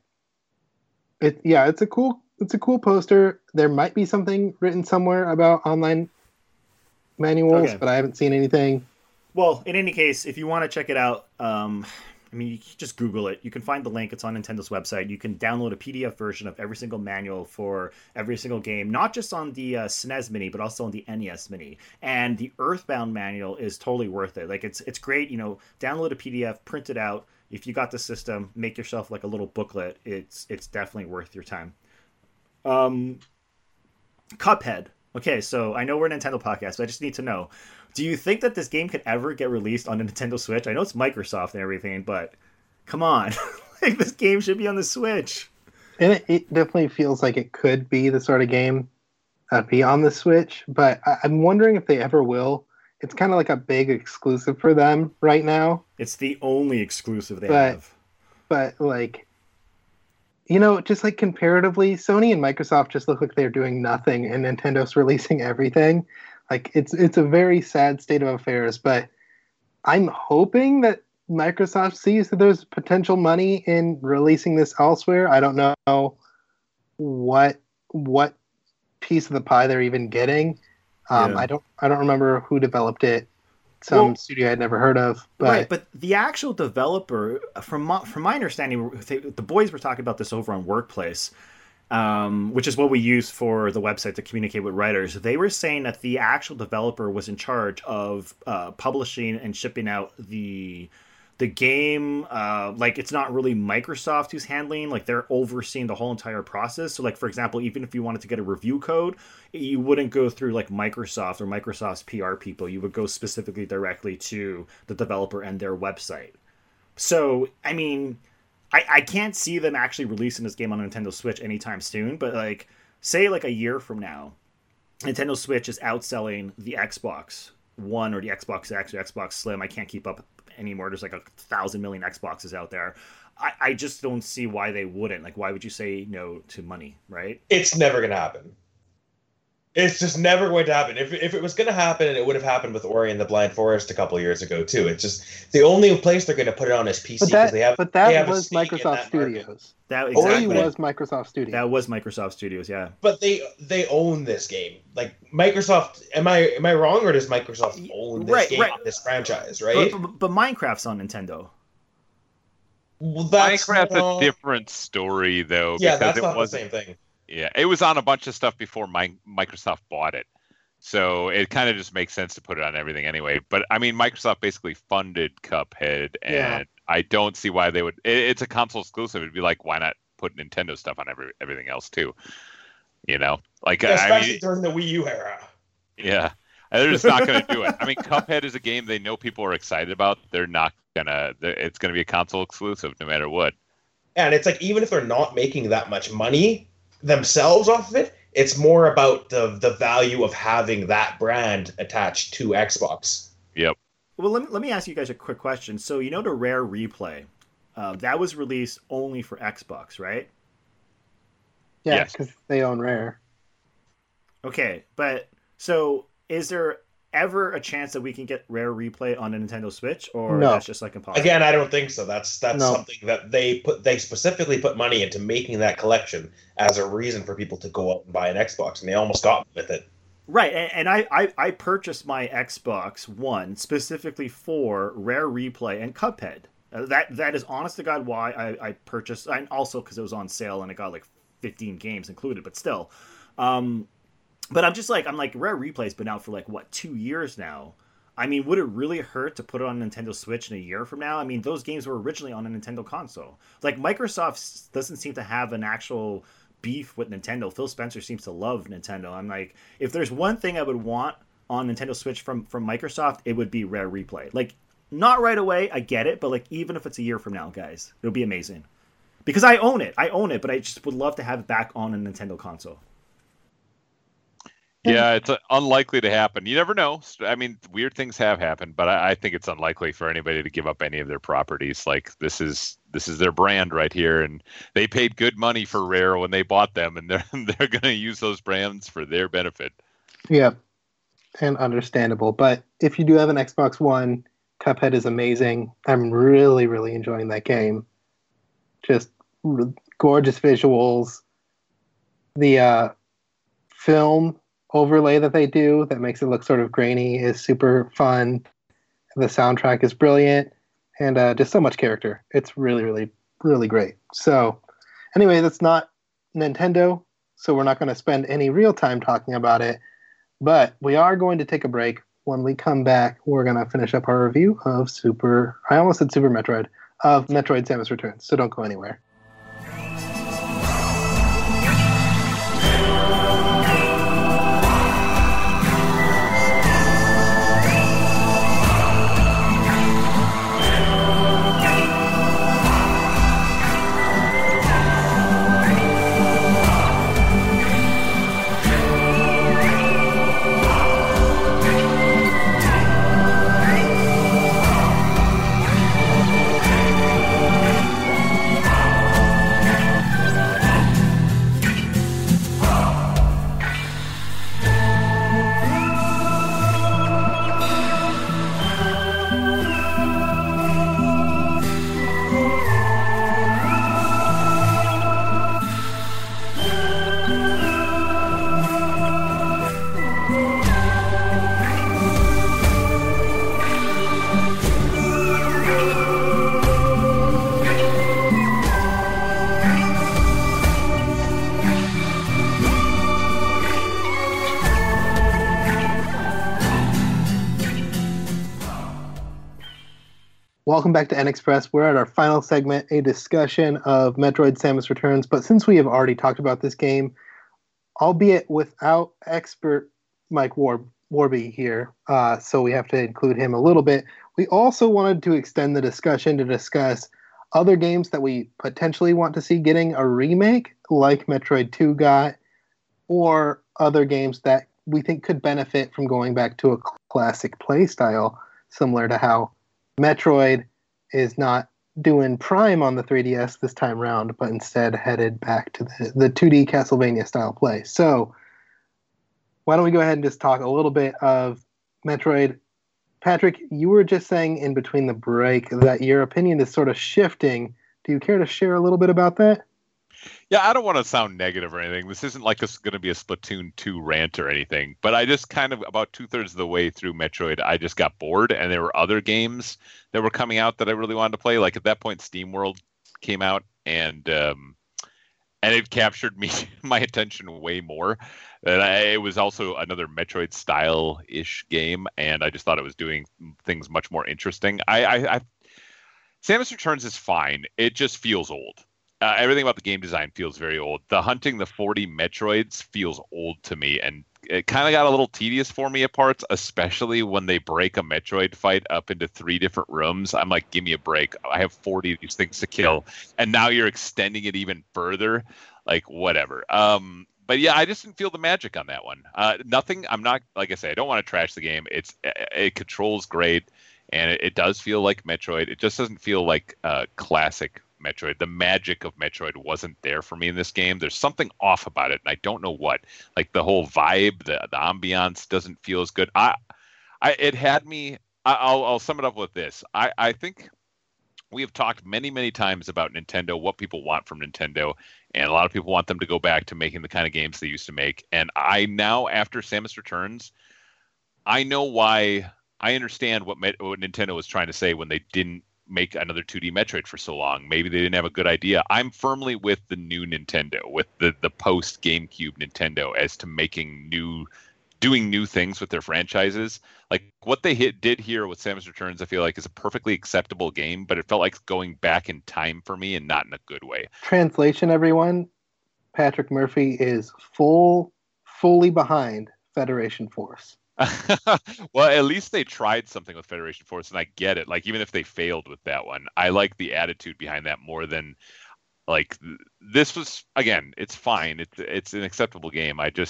it's a cool poster. There might be something written somewhere about online manuals, but I haven't seen anything. Well, in any case, if you want to check it out, I mean, you can just Google it. You can find the link. It's on Nintendo's website. You can download a PDF version of every single manual for every single game, not just on the SNES Mini, but also on the NES Mini. And the Earthbound manual is totally worth it. Like, it's great. Download a PDF, print it out. If you got the system, make yourself like a little booklet. It's definitely worth your time. Cuphead. Okay, so I know we're a Nintendo podcast, but I just need to know, do you think that this game could ever get released on a Nintendo Switch? I know it's Microsoft and everything, but come on. Like, this game should be on the Switch. And it definitely feels like it could be the sort of game be on the Switch, but I'm wondering if they ever will. It's kind of like a big exclusive for them right now. It's the only exclusive they have. But, like, just like comparatively, Sony and Microsoft just look like they're doing nothing, and Nintendo's releasing everything. Like, it's a very sad state of affairs, but I'm hoping that Microsoft sees that there's potential money in releasing this elsewhere. I don't know what piece of the pie they're even getting. I don't remember who developed it. Some studio I'd never heard of. But... Right, but the actual developer, from my understanding, the boys were talking about this over on Workplace, which is what we use for the website to communicate with writers. They were saying that the actual developer was in charge of publishing and shipping out the game. Like, it's not really Microsoft who's handling, like, they're overseeing the whole entire process. So, like, for example, even if you wanted to get a review code, you wouldn't go through like Microsoft or Microsoft's PR people. You would go specifically directly to the developer and their website. So, I mean, I can't see them actually releasing this game on Nintendo Switch anytime soon, but like, say like a year from now, Nintendo Switch is outselling the Xbox One or the Xbox X or Xbox Slim. I can't keep up anymore. There's like 1,000 million Xboxes out there. I just don't see why they wouldn't. Like, why would you say no to money, right? It's never going to happen. It's just never going to happen. If it was going to happen, it would have happened with Ori and the Blind Forest a couple of years ago too. It's just the only place they're going to put it on is PC because they have. But they that have was Microsoft Studios. That Ori exactly. was Microsoft Studios. That was Microsoft Studios, yeah. But they own this game. Like Microsoft, am I wrong, or does Microsoft own this game, this franchise, right? But Minecraft's on Nintendo. Well, that's Minecraft's a different story, though. Yeah, because that's not the same thing. Yeah, it was on a bunch of stuff before Microsoft bought it. So it kind of just makes sense to put it on everything anyway. But I mean, Microsoft basically funded Cuphead, and I don't see why they would. It's a console exclusive. It'd be like, why not put Nintendo stuff on everything else too? You know, like especially during the Wii U era. Yeah, they're just not going to do it. I mean, Cuphead is a game they know people are excited about. They're not gonna. It's going to be a console exclusive no matter what. And it's like, even if they're not making that much money themselves off of it, it's more about the value of having that brand attached to Xbox. Yep. Well, let me ask you guys a quick question. So, you know, the Rare Replay, that was released only for Xbox, right? Yeah, because they own Rare. Okay, but so is there ever a chance that we can get Rare Replay on a Nintendo Switch, or that's just like impossible? Again, I don't think so. That's something that they specifically put money into making that collection as a reason for people to go out and buy an Xbox, and they almost got me with it. Right, and I purchased my Xbox One specifically for Rare Replay and Cuphead. That is honest to God why I purchased, and also because it was on sale and it got like 15 games included, but still. But I'm like, Rare Replay's been out for like, what, 2 years now? I mean, would it really hurt to put it on Nintendo Switch in a year from now? I mean, those games were originally on a Nintendo console. Like, Microsoft doesn't seem to have an actual beef with Nintendo. Phil Spencer seems to love Nintendo. I'm like, if there's one thing I would want on Nintendo Switch from Microsoft, it would be Rare Replay. Like, not right away, I get it, but like, even if it's a year from now, guys, it'll be amazing. Because I own it, but I just would love to have it back on a Nintendo console. Yeah, it's unlikely to happen. You never know. I mean, weird things have happened, but I think it's unlikely for anybody to give up any of their properties. Like, this is their brand right here, and they paid good money for Rare when they bought them, and they're going to use those brands for their benefit. Yep, and understandable. But if you do have an Xbox One, Cuphead is amazing. I'm really, really enjoying that game. Just gorgeous visuals. The film overlay that they do that makes it look sort of grainy is super fun. The soundtrack is brilliant, and just so much character. It's really, really, really great. So anyway, that's not Nintendo, so we're not going to spend any real time talking about it, but we are going to take a break. When we come back, we're going to finish up our review of of Metroid Samus Returns, so don't go anywhere. Welcome back to NXpress. We're at our final segment, a discussion of Metroid Samus Returns. But since we have already talked about this game, albeit without expert Mike Warby here, so we have to include him a little bit, we also wanted to extend the discussion to discuss other games that we potentially want to see getting a remake, like Metroid 2 got, or other games that we think could benefit from going back to a classic playstyle, similar to how Metroid is not doing Prime on the 3DS this time round, but instead headed back to the 2D Castlevania style play. So why don't we go ahead and just talk a little bit of Metroid? Patrick, you were just saying in between the break that your opinion is sort of shifting. Do you care to share a little bit about that? Yeah, I don't want to sound negative or anything. This isn't like going to be a Splatoon 2 rant or anything, but I just kind of about 2/3 of the way through Metroid, I just got bored, and there were other games that were coming out that I really wanted to play. Like at that point, SteamWorld came out, and it captured my attention way more. And it was also another Metroid style-ish game, and I just thought it was doing things much more interesting. Samus Returns is fine. It just feels old. Everything about the game design feels very old. The hunting the 40 Metroids feels old to me, and it kind of got a little tedious for me at parts, especially when they break a Metroid fight up into 3 different rooms. I'm like, give me a break. I have 40 of these things to kill, and now you're extending it even further. Like, whatever. But yeah, I just didn't feel the magic on that one. Nothing. I'm not, like I say, I don't want to trash the game. It controls great, and it does feel like Metroid. It just doesn't feel like classic Metroid. The magic of Metroid wasn't there for me in this game. There's something off about it, and I don't know what. Like the whole vibe, the ambiance doesn't feel as good. It had me. I'll sum it up with this. I think we have talked many, many times about Nintendo, what people want from Nintendo, and a lot of people want them to go back to making the kind of games they used to make. And I now, after Samus Returns, I know why. I understand what Nintendo was trying to say when they didn't make another 2D Metroid for so long. Maybe they didn't have a good idea. I'm firmly with the new Nintendo, with the post GameCube Nintendo, as to doing new things with their franchises. Like what they did here with Samus Returns, I feel like is a perfectly acceptable game, but it felt like going back in time for me, and not in a good way. Translation, everyone. Patrick Murphy is fully behind Federation Force. Well, at least they tried something with Federation Force, and I get it. Like, even if they failed with that one, I like the attitude behind that more than, like, this was, again, it's fine. It's an acceptable game. I'd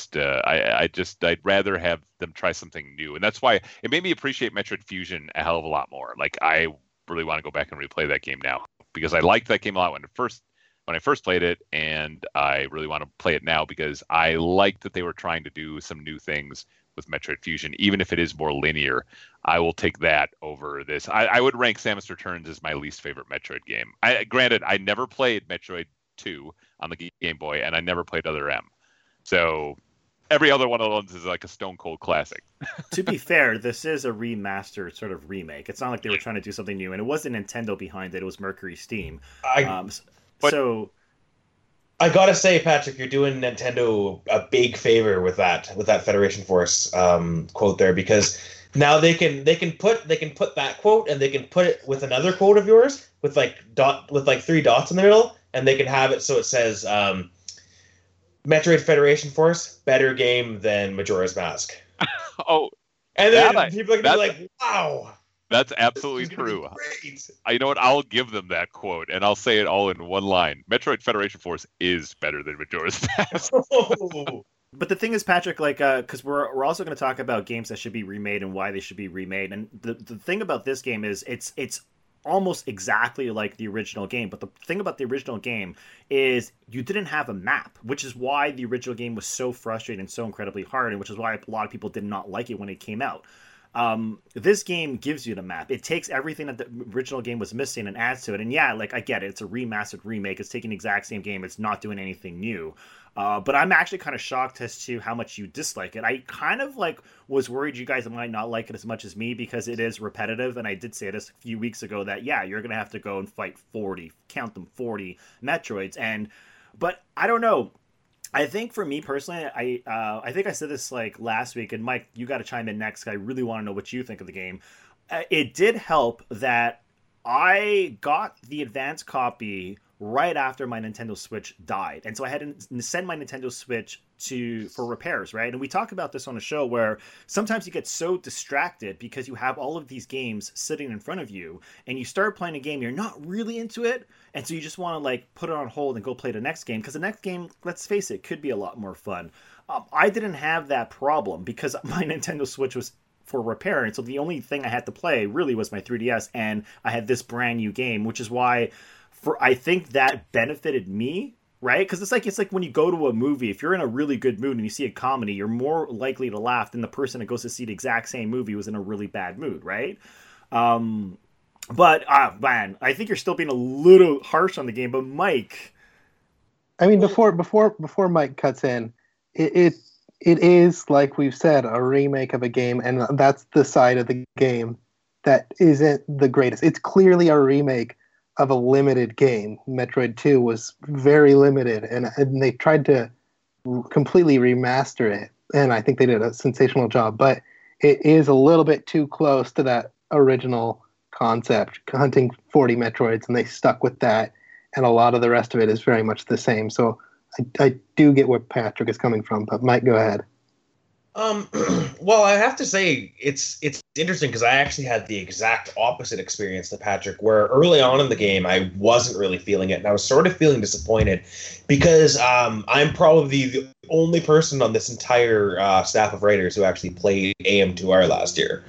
rather have them try something new. And that's why it made me appreciate Metroid Fusion a hell of a lot more. Like, I really want to go back and replay that game now, because I liked that game a lot when I first played it, and I really want to play it now because I liked that they were trying to do some new things with Metroid Fusion. Even if it is more linear, I will take that over this. I would rank Samus Returns as my least favorite Metroid game. Granted, I never played Metroid 2 on the Game Boy, and I never played Other M. So every other one of those is like a stone cold classic. To be fair, this is a remastered sort of remake. It's not like they were trying to do something new, and it wasn't Nintendo behind it. It was Mercury Steam. I gotta say, Patrick, you're doing Nintendo a big favor with that Federation Force quote there, because now they can put that quote, and they can put it with another quote of yours with like 3 dots in the middle, and they can have it so it says Metroid Federation Force, better game than Majora's Mask. Oh, and then people are gonna be like, wow. That's absolutely true. You know what? I'll give them that quote, and I'll say it all in one line. Metroid Federation Force is better than Majora's Mask. But the thing is, Patrick, like, because we're also going to talk about games that should be remade and why they should be remade. And the thing about this game is it's almost exactly like the original game. But the thing about the original game is you didn't have a map, which is why the original game was so frustrating and so incredibly hard, and which is why a lot of people did not like it when it came out. This game gives you the map. It takes everything that the original game was missing and adds to it. And yeah, like, I get it. It's a remastered remake. It's taking the exact same game. It's not doing anything new. But I'm actually kind of shocked as to how much you dislike it. I kind of like was worried you guys might not like it as much as me, because it is repetitive. And I did say this a few weeks ago that, yeah, you're going to have to go and fight 40 Metroids. But I don't know. I think for me personally, I think I said this like last week, and Mike, you got to chime in next, because I really want to know what you think of the game. It did help that I got the advanced copy right after my Nintendo Switch died, and so I had to send my Nintendo Switch for repairs, right? And we talk about this on a show where sometimes you get so distracted because you have all of these games sitting in front of you, and you start playing a game, you're not really into it, and so you just want to like put it on hold and go play the next game, because the next game, let's face it, could be a lot more fun. I didn't have that problem because my Nintendo Switch was for repair, and so the only thing I had to play really was my 3DS, and I had this brand new game, which is why I think that benefited me right? Because it's like when you go to a movie, if you're in a really good mood and you see a comedy, you're more likely to laugh than the person that goes to see the exact same movie who's in a really bad mood, right? But man, I think you're still being a little harsh on the game. But Mike, I mean, before Mike cuts in, it is, like we've said, a remake of a game, and that's the side of the game that isn't the greatest. It's clearly a remake of a limited game. Metroid 2 was very limited, and they tried to completely remaster it, and I think they did a sensational job, but it is a little bit too close to that original concept, hunting 40 Metroids, and they stuck with that, and a lot of the rest of it is very much the same. So I do get where Patrick is coming from, but Mike, go ahead. Well, I have to say it's interesting because I actually had the exact opposite experience to Patrick, where early on in the game I wasn't really feeling it, and I was sort of feeling disappointed because I'm probably the only person on this entire staff of writers who actually played AM2R last year.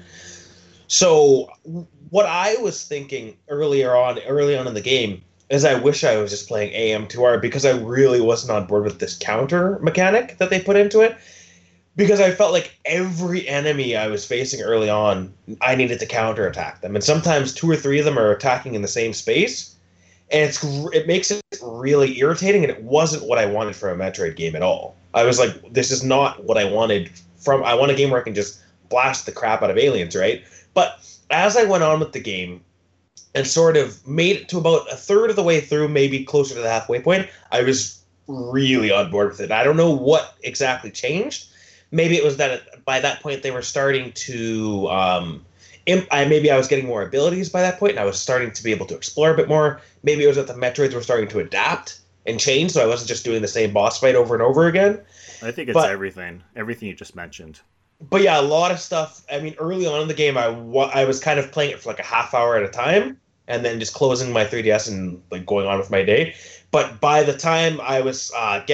So what I was thinking early on in the game is I wish I was just playing AM2R because I really wasn't on board with this counter mechanic that they put into it. Because I felt like every enemy I was facing early on, I needed to counterattack them. And sometimes 2 or 3 of them are attacking in the same space. And it makes it really irritating, and it wasn't what I wanted from a Metroid game at all. I was like, this is not what I wanted from... I want a game where I can just blast the crap out of aliens, right? But as I went on with the game and sort of made it to about a third of the way through, maybe closer to the halfway point, I was really on board with it. I don't know what exactly changed. Maybe it was that by that point they were starting to maybe I was getting more abilities by that point, and I was starting to be able to explore a bit more. Maybe it was that the Metroids were starting to adapt and change, so I wasn't just doing the same boss fight over and over again. I think it's everything you just mentioned. But yeah, a lot of stuff. I mean, early on in the game, I was kind of playing it for like a half hour at a time, and then just closing my 3DS and like going on with my day. But by the time I was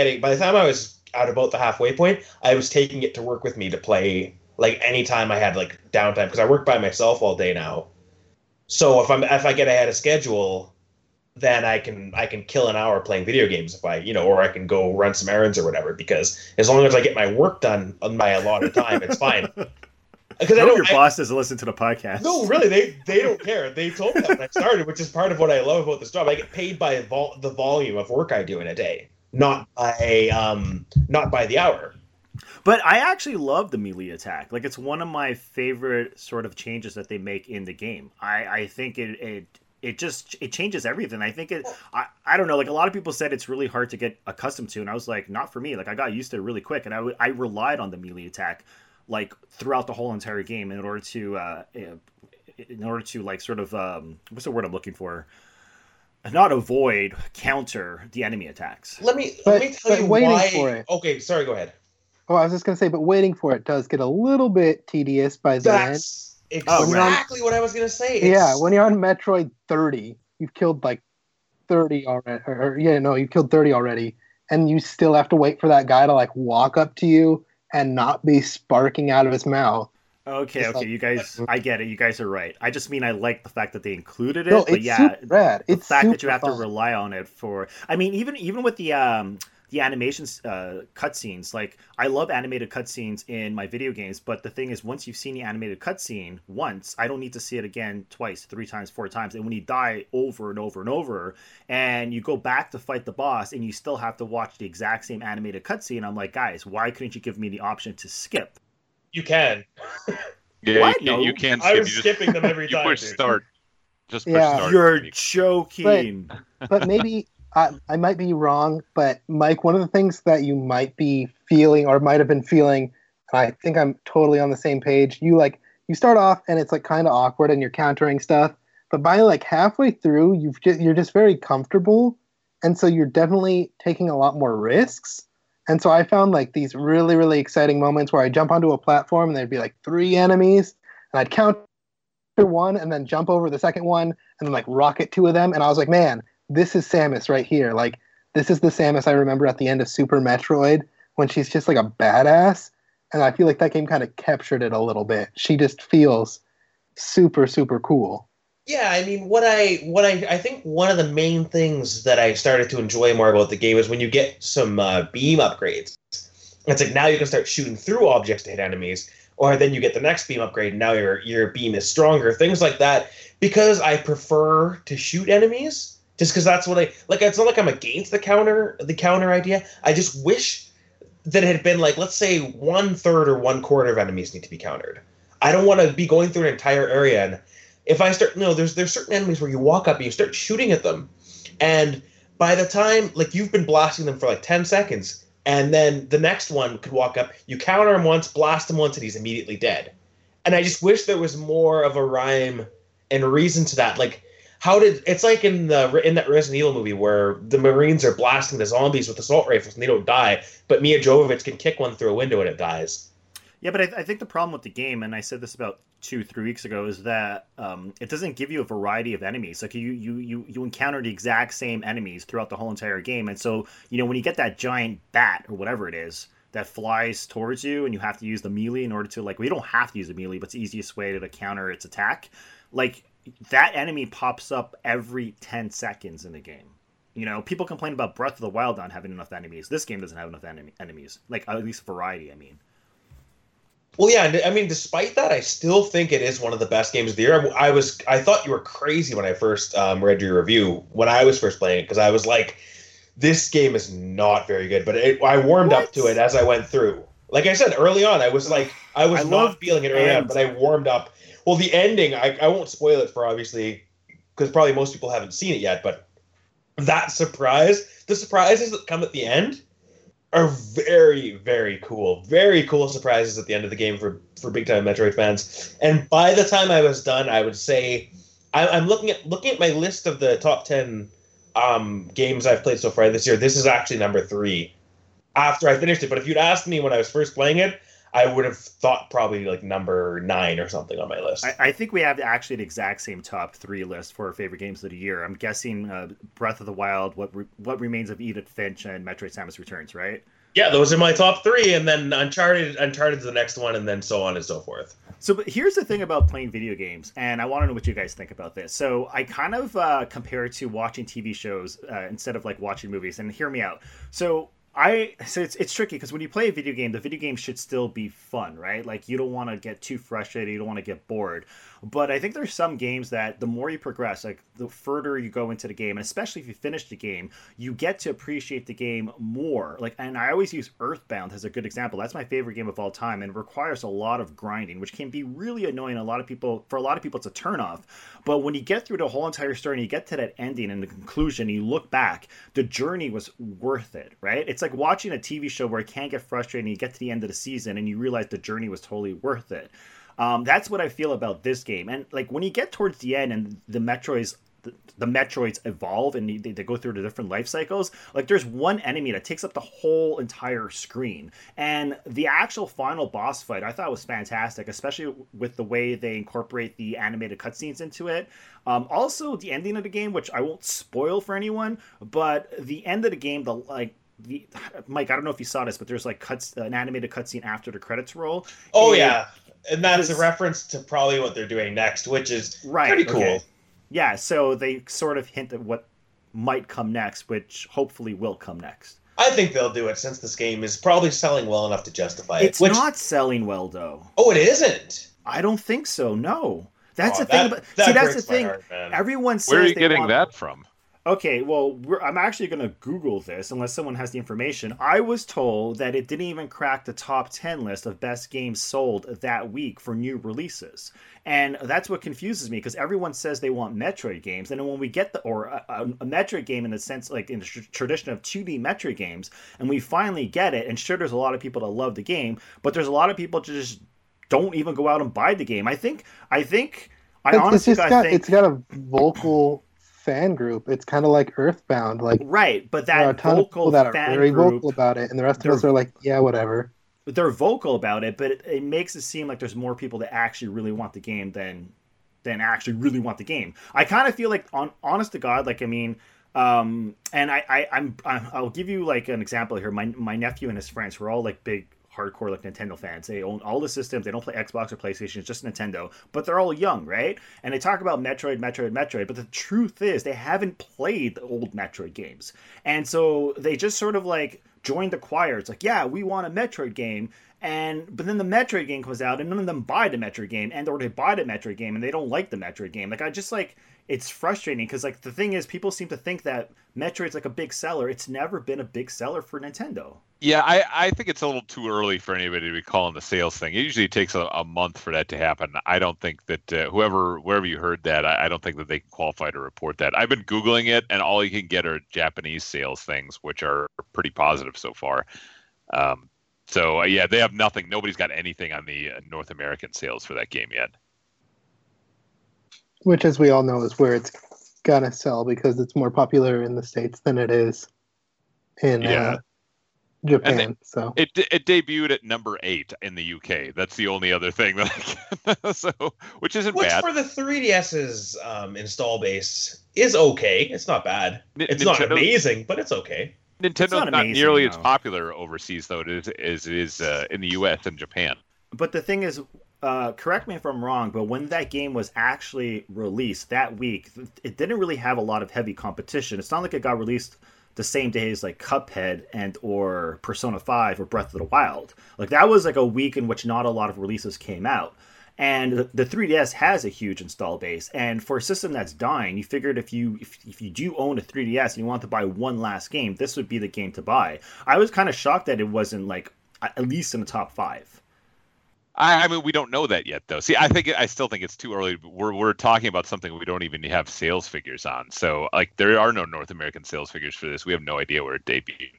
at about the halfway point, I was taking it to work with me to play like anytime I had like downtime, because I work by myself all day now. So if I get ahead of schedule, then I can kill an hour playing video games if or I can go run some errands or whatever, because as long as I get my work done on my allotted time, it's fine. Because I know your boss doesn't listen to the podcast. No, really, they don't care. They told me that when I started, which is part of what I love about this job. I get paid by the volume of work I do in a day, not by the hour. But I actually love the melee attack. Like, it's one of my favorite sort of changes that they make in the game. I think it changes everything. I think I don't know, like a lot of people said it's really hard to get accustomed to, and I was like, not for me. Like, I got used to it really quick, and I relied on the melee attack like throughout the whole entire game in order to like sort of what's the word I'm looking for? Not avoid, counter the enemy attacks. Let me tell you why. For it. Okay, sorry, go ahead. Oh, I was just going to say, but waiting for it does get a little bit tedious by the end. That's exactly what I was going to say. Yeah, when you're on Metroid 30, you've killed like 30 already. You've killed 30 already, and you still have to wait for that guy to like walk up to you and not be sparking out of his mouth. Okay, you guys, I get it. You guys are right. I just mean I like the fact that they included it. No, but yeah, super rad. The fact that you have to rely on it for. I mean, even with the animations cutscenes, like I love animated cutscenes in my video games, but the thing is, once you've seen the animated cutscene once, I don't need to see it again twice, 3 times, 4 times. And when you die over and over and over, and you go back to fight the boss, and you still have to watch the exact same animated cutscene, I'm like, guys, why couldn't you give me the option to skip? You can. Yeah, you can skip. I was skipping them every time. You push start. Just push start. You're joking. But maybe I might be wrong, but Mike, one of the things that you might be feeling or might have been feeling, and I think I'm totally on the same page. You start off and it's like kind of awkward and you're countering stuff, but by like halfway through, you're just very comfortable, and so you're definitely taking a lot more risks. And so I found like these really, really exciting moments where I jump onto a platform and there'd be like 3 enemies, and I'd counter one and then jump over the second one and then like rocket 2 of them. And I was like, man, this is Samus right here. Like, this is the Samus I remember at the end of Super Metroid when she's just like a badass. And I feel like that game kind of captured it a little bit. She just feels super, super cool. Yeah, I mean, I think one of the main things that I started to enjoy more about the game is when you get some beam upgrades. It's like now you can start shooting through objects to hit enemies, or then you get the next beam upgrade, and now your beam is stronger, things like that. Because I prefer to shoot enemies, just because that's what I like. It's not like I'm against the counter idea. I just wish that it had been like, let's say 1/3 or 1/4 of enemies need to be countered. I don't want to be going through an entire area, and if I start, no, there's certain enemies where you walk up and you start shooting at them, and by the time like you've been blasting them for like 10 seconds, and then the next one could walk up, you counter him once, blast him once, and he's immediately dead. And I just wish there was more of a rhyme and reason to that. Like, it's like in that Resident Evil movie where the Marines are blasting the zombies with assault rifles and they don't die, but Mia Jovovich can kick one through a window and it dies. Yeah, but I think the problem with the game, and I said this about 2-3 weeks ago, is that it doesn't give you a variety of enemies. Like you encounter the exact same enemies throughout the whole entire game, and so when you get that giant bat or whatever it is that flies towards you, and you have to use the melee in order to you don't have to use the melee, but it's the easiest way to counter its attack. Like that enemy pops up every 10 seconds in the game. People complain about Breath of the Wild not having enough enemies. This game doesn't have enough enemies, like at least variety. I mean. Well, yeah, I mean, despite that, I still think it is one of the best games of the year. I thought you were crazy when I first read your review when I was first playing it, because I was like, this game is not very good. But I warmed up to it as I went through. Like I said early on, I was not feeling it early on, but I warmed up. Well, the ending, I won't spoil it for obviously, because probably most people haven't seen it yet. But the surprises that come at the end, are very, very cool. Very cool surprises at the end of the game for big time Metroid fans. And by the time I was done, I would say I'm looking at my list of the top 10 games I've played so far this year. This is actually number 3 after I finished it. But if you'd asked me when I was first playing it, I would have thought probably like number 9 or something on my list. I think we have actually the exact same top 3 list for our favorite games of the year. I'm guessing Breath of the Wild, What Remains of Edith Finch, and Metroid: Samus Returns, right? Yeah, those are my top 3, and then Uncharted's the next one, and then so on and so forth. So, but here's the thing about playing video games, and I want to know what you guys think about this. So, I kind of compare it to watching TV shows instead of like watching movies, and hear me out. So it's tricky because when you play a video game, the video game should still be fun, right? Like you don't want to get too frustrated, you don't want to get bored. But I think there's some games that the more you progress, like the further you go into the game, and especially if you finish the game, you get to appreciate the game more. Like, and I always use Earthbound as a good example. That's my favorite game of all time, and it requires a lot of grinding, which can be really annoying. For a lot of people, it's a turnoff. But when you get through the whole entire story and you get to that ending and the conclusion, you look back, the journey was worth it, right? It's like watching a TV show where it can get frustrating. You get to the end of the season and you realize the journey was totally worth it. That's what I feel about this game. And like when you get towards the end and the Metroids evolve and they go through the different life cycles, like there's one enemy that takes up the whole entire screen. And the actual final boss fight I thought was fantastic, especially with the way they incorporate the animated cutscenes into it. Also the ending of the game, which I won't spoil for anyone, but the end of the game, Mike, I don't know if you saw this, but there's like an animated cutscene after the credits roll. Oh, yeah. And that's a reference to probably what they're doing next, which is pretty cool. Okay. Yeah, so they sort of hint at what might come next, which hopefully will come next. I think they'll do it since this game is probably selling well enough to justify it. It's not selling well, though. Oh, it isn't? I don't think so, no. That's the thing. That's the thing. Heart, everyone says where are you getting that from? Okay, well, I'm actually going to Google this unless someone has the information. I was told that it didn't even crack the top 10 list of best games sold that week for new releases. And that's what confuses me because everyone says they want Metroid games. And then when we get a Metroid game in the sense, like in the tradition of 2D Metroid games, and we finally get it, and sure, there's a lot of people that love the game, but there's a lot of people that just don't even go out and buy the game. I think it's got a vocal fan group. It's kind of like Earthbound, like right, but that there are a ton of people that are very vocal about it, and the rest of us are like, yeah, whatever. They're vocal about it, but it makes it seem like there's more people that actually really want the game than actually really want the game. I kind of feel like, honest to God, like I mean, and I'll give you like an example here. My nephew and his friends were all like big hardcore like Nintendo fans. They own all the systems. They don't play Xbox or PlayStation. It's just Nintendo. But they're all young, right? And they talk about Metroid. But the truth is, they haven't played the old Metroid games, and so they just sort of like joined the choir. It's like, yeah, we want a Metroid game. But then the Metroid game comes out, and none of them buy the Metroid game, or they buy the Metroid game, and they don't like the Metroid game. Like, I just like, it's frustrating because like the thing is, people seem to think that Metroid's like a big seller. It's never been a big seller for Nintendo. Yeah, I think it's a little too early for anybody to be calling the sales thing. It usually takes a month for that to happen. I don't think that wherever you heard that, I don't think that they can qualify to report that. I've been Googling it, and all you can get are Japanese sales things, which are pretty positive so far. So, yeah, they have nothing. Nobody's got anything on the North American sales for that game yet. Which, as we all know, is where it's gonna sell because it's more popular in the States than it is in Japan. So it debuted at number 8 in the UK. That's the only other thing that which isn't bad. Which for the 3DS's install base is okay. It's not bad. It's not amazing, but it's okay. Nintendo's not nearly as popular overseas, though, as it is in the US and Japan. But the thing is, correct me if I'm wrong, but when that game was actually released that week, it didn't really have a lot of heavy competition. It's not like it got released the same day as like Cuphead or Persona 5 or Breath of the Wild. Like that was like a week in which not a lot of releases came out. And the 3DS has a huge install base, and for a system that's dying, you figured if you do own a 3DS and you want to buy one last game, this would be the game to buy. I was kind of shocked that it wasn't like at least in the top 5. I mean, we don't know that yet, though. See, I still think it's too early. We're talking about something we don't even have sales figures on. So, like, there are no North American sales figures for this. We have no idea where it debuted.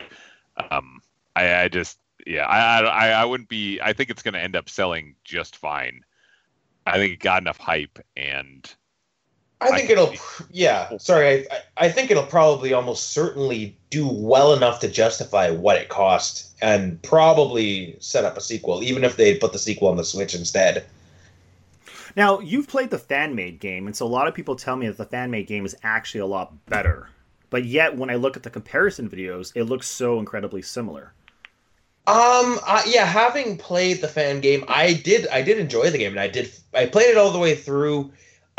I wouldn't be. I think it's going to end up selling just fine. I think it got enough hype, and I think it'll. Yeah, sorry. I think it'll probably almost certainly do well enough to justify what it cost, and probably set up a sequel, even if they put the sequel on the Switch instead. Now, you've played the fan-made game, and so a lot of people tell me that the fan-made game is actually a lot better. But yet, when I look at the comparison videos, it looks so incredibly similar. Having played the fan game, I did enjoy the game, and I played it all the way through.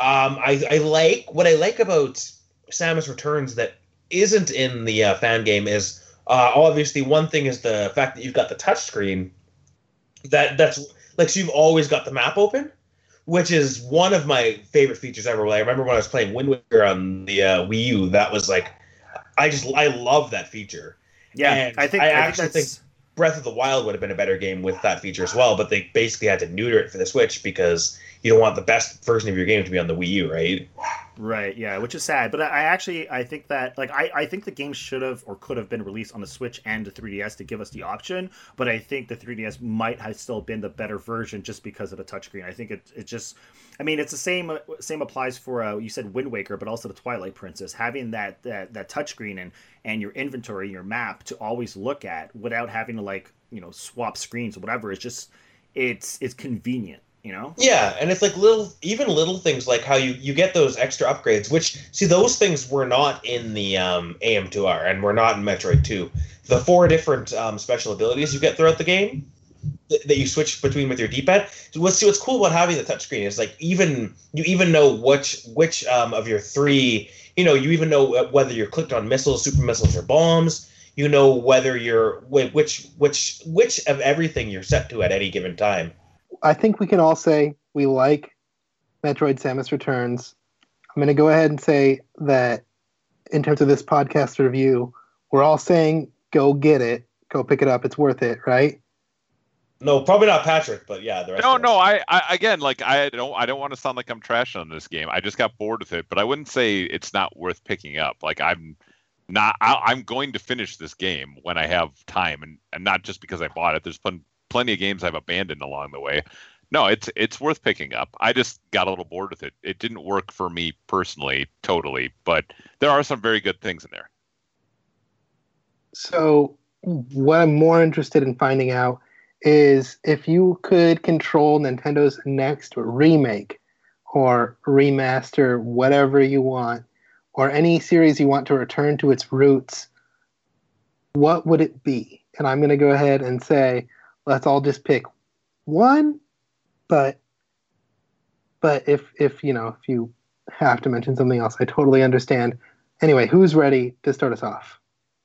What I like about Samus Returns that isn't in the fan game is obviously one thing is the fact that you've got the touchscreen. That's like, so you've always got the map open, which is one of my favorite features ever. I remember when I was playing Wind Waker on the Wii U, that was like, I love that feature. Yeah, and I think Breath of the Wild would have been a better game with that feature as well, but they basically had to neuter it for the Switch because you don't want the best version of your game to be on the Wii U, right? Right, yeah, which is sad. But I think that, like, I think the game should have or could have been released on the Switch and the 3DS to give us the option, but I think the 3DS might have still been the better version just because of the touchscreen. I think it just... I mean, it's the same applies for, you said Wind Waker, but also the Twilight Princess. Having that touchscreen and your inventory, your map to always look at without having to, like, you know, swap screens or whatever. It's just, it's convenient, you know? Yeah, and it's like little things like how you get those extra upgrades, which, see, those things were not in the AM2R and were not in Metroid 2. The 4 different special abilities you get throughout the game that you switch between with your D-pad. So what's cool about having the touchscreen is like you even know which of your 3, you know, you even know whether you're clicked on missiles, super missiles, or bombs. You know whether you're which of everything you're set to at any given time. I think we can all say we like Metroid Samus Returns. I'm going to go ahead and say that in terms of this podcast review, we're all saying go get it, go pick it up. It's worth it, right? No, probably not Patrick, but yeah, the rest. No. I again, like, I don't want to sound like I'm trashing on this game. I just got bored with it, but I wouldn't say it's not worth picking up. Like, I'm going to finish this game when I have time, and not just because I bought it. There's plenty of games I've abandoned along the way. No, it's worth picking up. I just got a little bored with it. It didn't work for me personally, totally, but there are some very good things in there. So what I'm more interested in finding out is if you could control Nintendo's next remake or remaster, whatever you want, or any series you want to return to its roots, what would it be? And I'm going to go ahead and say, let's all just pick one. But if you have to mention something else, I totally understand. Anyway, who's ready to start us off?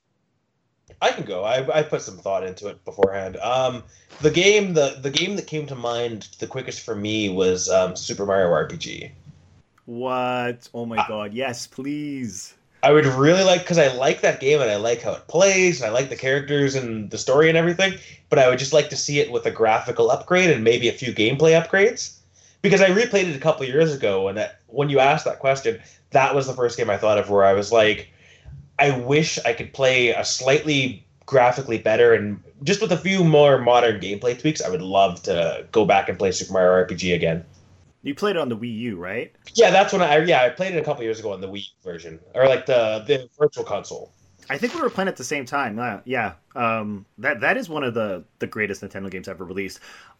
I can go. I put some thought into it beforehand. The game that came to mind the quickest for me was Super Mario RPG. What? Oh my god! Yes, please. I would really like, because I like that game and I like how it plays and I like the characters and the story and everything, but I would just like to see it with a graphical upgrade and maybe a few gameplay upgrades. Because I replayed it a couple years ago, and when you asked that question, that was the first game I thought of where I was like, I wish I could play a slightly graphically better and just with a few more modern gameplay tweaks, I would love to go back and play Super Mario RPG again. You played it on the Wii U, right? Yeah, that's when I played it a couple years ago on the Wii version, or like the Virtual Console. I think we were playing at the same time. Yeah, that is one of the greatest Nintendo games ever released.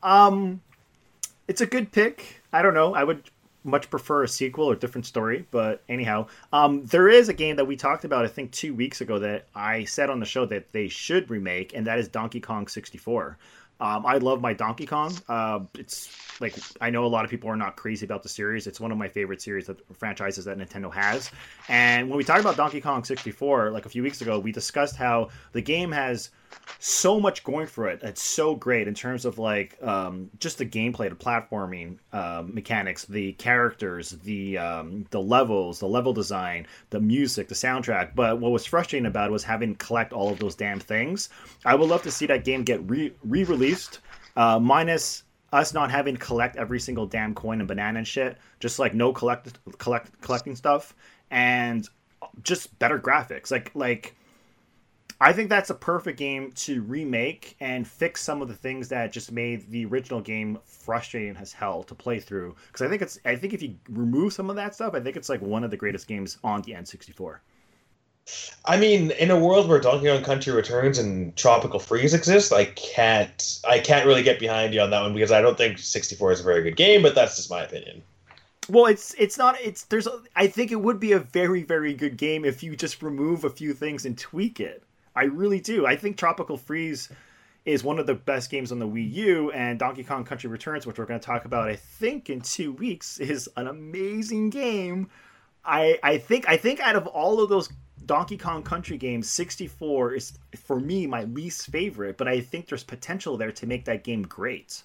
It's a good pick. I don't know. I would much prefer a sequel or different story, but anyhow, there is a game that we talked about, I think 2 weeks ago, that I said on the show that they should remake, and that is Donkey Kong 64. I love my Donkey Kong. It's like, I know a lot of people are not crazy about the series. It's one of my favorite franchises that Nintendo has. And when we talked about Donkey Kong 64, like a few weeks ago, we discussed how the game has so much going for it. It's so great in terms of like just the gameplay, the platforming mechanics, the characters, the levels, the level design, the music, the soundtrack. But what was frustrating about it was having to collect all of those damn things. I would love to see that game get re-released, minus us not having to collect every single damn coin and banana and shit. Just like no collecting stuff, and just better graphics. Like I think that's a perfect game to remake and fix some of the things that just made the original game frustrating as hell to play through. Because I think if you remove some of that stuff, I think it's like one of the greatest games on the N64. I mean, in a world where Donkey Kong Country Returns and Tropical Freeze exist, I can't really get behind you on that one because I don't think 64 is a very good game, but that's just my opinion. Well, I think it would be a very, very good game if you just remove a few things and tweak it. I really do. I think Tropical Freeze is one of the best games on the Wii U, and Donkey Kong Country Returns, which we're going to talk about, I think, in 2 weeks, is an amazing game. I think out of all of those Donkey Kong Country games, 64 is, for me, my least favorite, but I think there's potential there to make that game great.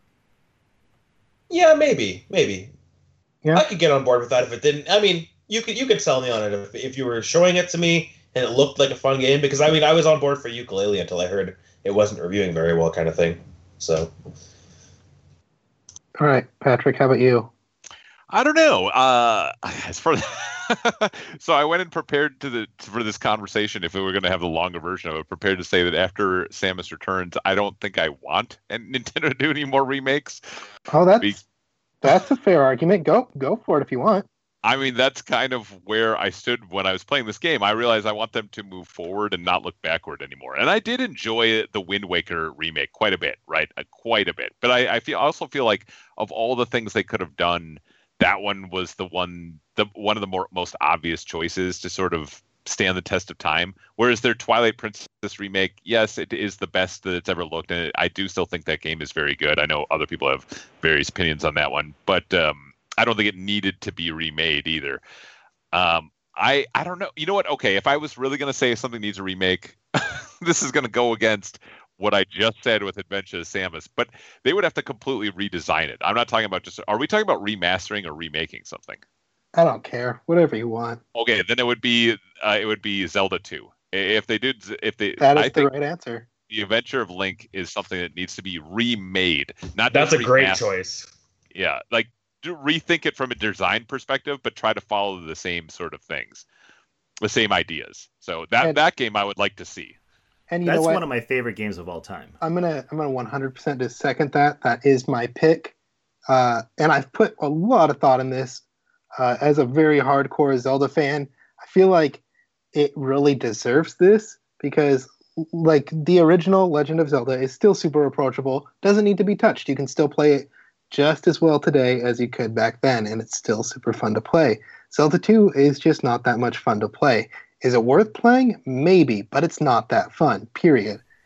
Yeah, maybe. Yeah. I could get on board with that if it didn't. I mean, you could sell me on it if you were showing it to me and it looked like a fun game, because I mean, I was on board for Yooka-Laylee until I heard it wasn't reviewing very well, kind of thing. So, all right, Patrick, how about you? I don't know. As far so I went in prepared for this conversation. If we were going to have the longer version of it, prepared to say that after Samus Returns, I don't think I want Nintendo to do any more remakes. Oh, that's a fair argument. Go for it if you want. I mean, that's kind of where I stood when I was playing this game. I realized I want them to move forward and not look backward anymore. And I did enjoy the Wind Waker remake quite a bit, right? Quite a bit. But I also feel like of all the things they could have done, that one was one of the most obvious choices to sort of stand the test of time. Whereas their Twilight Princess remake, yes, it is the best that it's ever looked, and I do still think that game is very good. I know other people have various opinions on that one, but I don't think it needed to be remade either. I don't know. You know what? Okay, if I was really going to say something needs a remake, this is going to go against what I just said with Adventure of Samus, but they would have to completely redesign it. I'm not talking about are we talking about remastering or remaking something? I don't care. Whatever you want. Okay, then it would be Zelda 2. That is the right answer. The Adventure of Link is something that needs to be remade. That's a great choice. Yeah, like rethink it from a design perspective, but try to follow the same sort of things, the same ideas. So that game I would like to see. And that's one of my favorite games of all time. I'm gonna 100% just second that. That is my pick, and I've put a lot of thought in this. As a very hardcore Zelda fan, I feel like it really deserves this because, like, the original Legend of Zelda is still super approachable. Doesn't need to be touched. You can still play it just as well today as you could back then, and it's still super fun to play. Zelda 2 is just not that much fun to play. Is it worth playing? Maybe, but it's not that fun, period.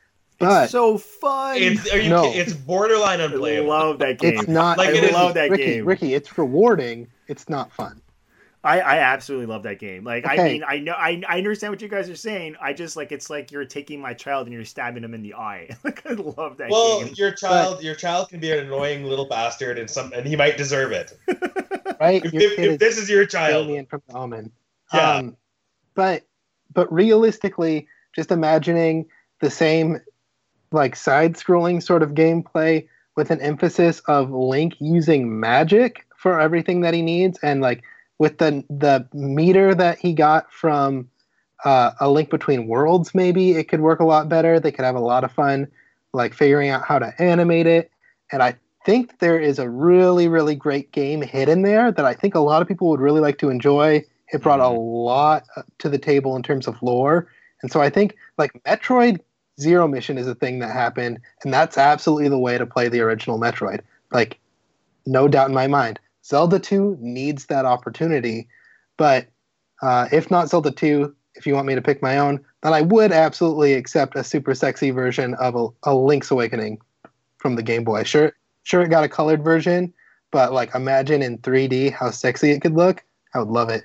But so fun. It's borderline I unplayable. love that game. it's not. Like, I love that Ricky, game. Ricky, it's rewarding. It's not fun. I absolutely love that game. Like, I Okay. mean, I know, I understand what you guys are saying. I just like, it's like you're taking my child and you're stabbing him in the eye. Like, I love that Well, game. your child can be an annoying little bastard, and he might deserve it. Right? If this is your child, Damien from the Omen. Yeah. But realistically, just imagining the same like side-scrolling sort of gameplay with an emphasis of Link using magic for everything that he needs, and like with the meter that he got from A Link Between Worlds, maybe it could work a lot better. They could have a lot of fun like figuring out how to animate it. And I think there is a really, really great game hidden there that I think a lot of people would really like to enjoy. It brought a lot to the table in terms of lore. And so I think like Metroid Zero Mission is a thing that happened, and that's absolutely the way to play the original Metroid. Like, no doubt in my mind. Zelda 2 needs that opportunity, but if not Zelda 2, if you want me to pick my own, then I would absolutely accept a super sexy version of a Link's Awakening from the Game Boy. Sure, it got a colored version, but like imagine in 3D how sexy it could look. I would love it.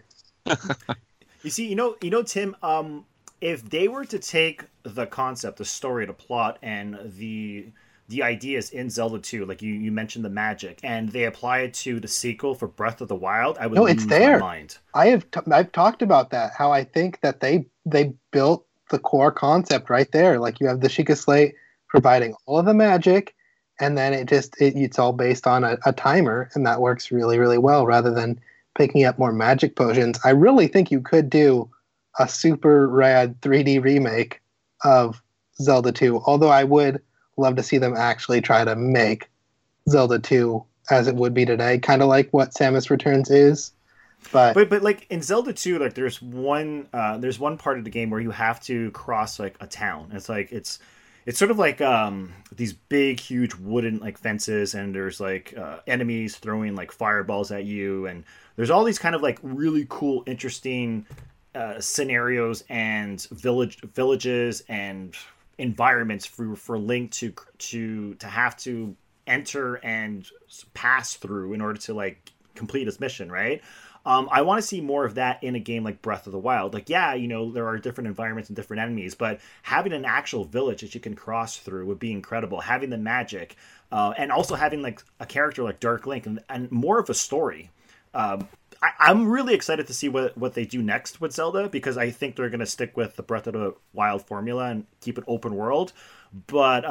You see, you know, Tim. If they were to take the concept, the story, the plot, and the ideas in Zelda 2, like you mentioned the magic, and they apply it to the sequel for Breath of the Wild, I would lose my mind. I've talked about that, how I think that they built the core concept right there. Like you have the Sheikah Slate providing all of the magic, and then it's all based on a timer, and that works really, really well rather than picking up more magic potions. I really think you could do a super rad 3D remake of Zelda 2, although I would love to see them actually try to make Zelda 2 as it would be today, kind of like what Samus Returns is. But like in Zelda 2, like there's one part of the game where you have to cross like a town. It's like it's sort of like these big huge wooden like fences, and there's like enemies throwing like fireballs at you, and there's all these kind of like really cool, interesting scenarios and villages and environments for Link to have to enter and pass through in order to like complete his mission, right? I want to see more of that in a game like Breath of the Wild. Like, yeah, you know, there are different environments and different enemies, but having an actual village that you can cross through would be incredible. Having the magic, and also having like a character like Dark Link and more of a story. I'm really excited to see what they do next with Zelda, because I think they're going to stick with the Breath of the Wild formula and keep it open world. But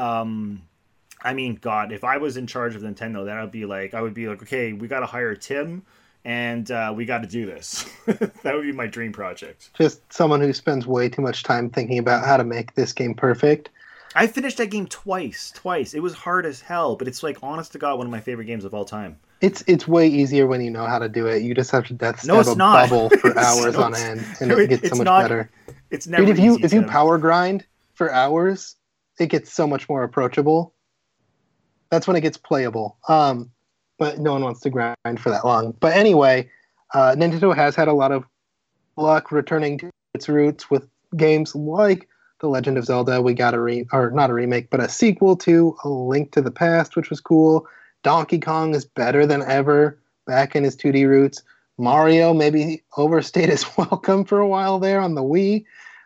I mean, God, if I was in charge of Nintendo, I would be like, okay, we got to hire Tim, and we got to do this. That would be my dream project. Just someone who spends way too much time thinking about how to make this game perfect. I finished that game twice. It was hard as hell, but it's like, honest to God, one of my favorite games of all time. It's way easier when you know how to do it. You just have to death stab a bubble for hours on end, and it gets so much better. It's never Dude, easy, if you power grind for hours, it gets so much more approachable. That's when it gets playable. But no one wants to grind for that long. But anyway, Nintendo has had a lot of luck returning to its roots with games like The Legend of Zelda. We got not a remake, but a sequel to A Link to the Past, which was cool. Donkey Kong is better than ever, back in his 2D roots. Mario maybe overstayed his welcome for a while there on the Wii,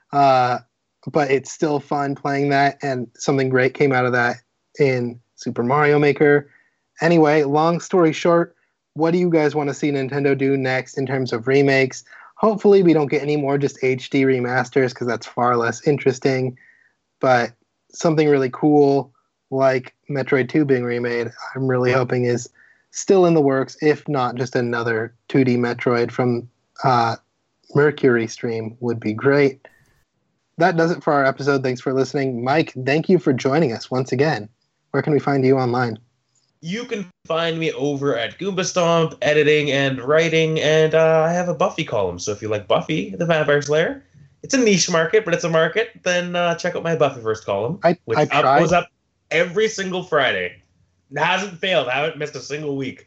but it's still fun playing that, and something great came out of that in Super Mario Maker. Anyway, long story short, what do you guys want to see Nintendo do next in terms of remakes? Hopefully we don't get any more just HD remasters, because that's far less interesting, but something really cool like Metroid 2 being remade, I'm really hoping is still in the works, if not just another 2D Metroid from Mercury Stream would be great. That does it for our episode. Thanks for listening. Mike, thank you for joining us once again. Where can we find you online? You can find me over at Goomba Stomp, editing and writing, and I have a Buffy column. So if you like Buffy, the Vampire Slayer, it's a niche market, but it's a market, then check out my Buffyverse column. I tried. Goes up every single Friday. It hasn't failed. I haven't missed a single week.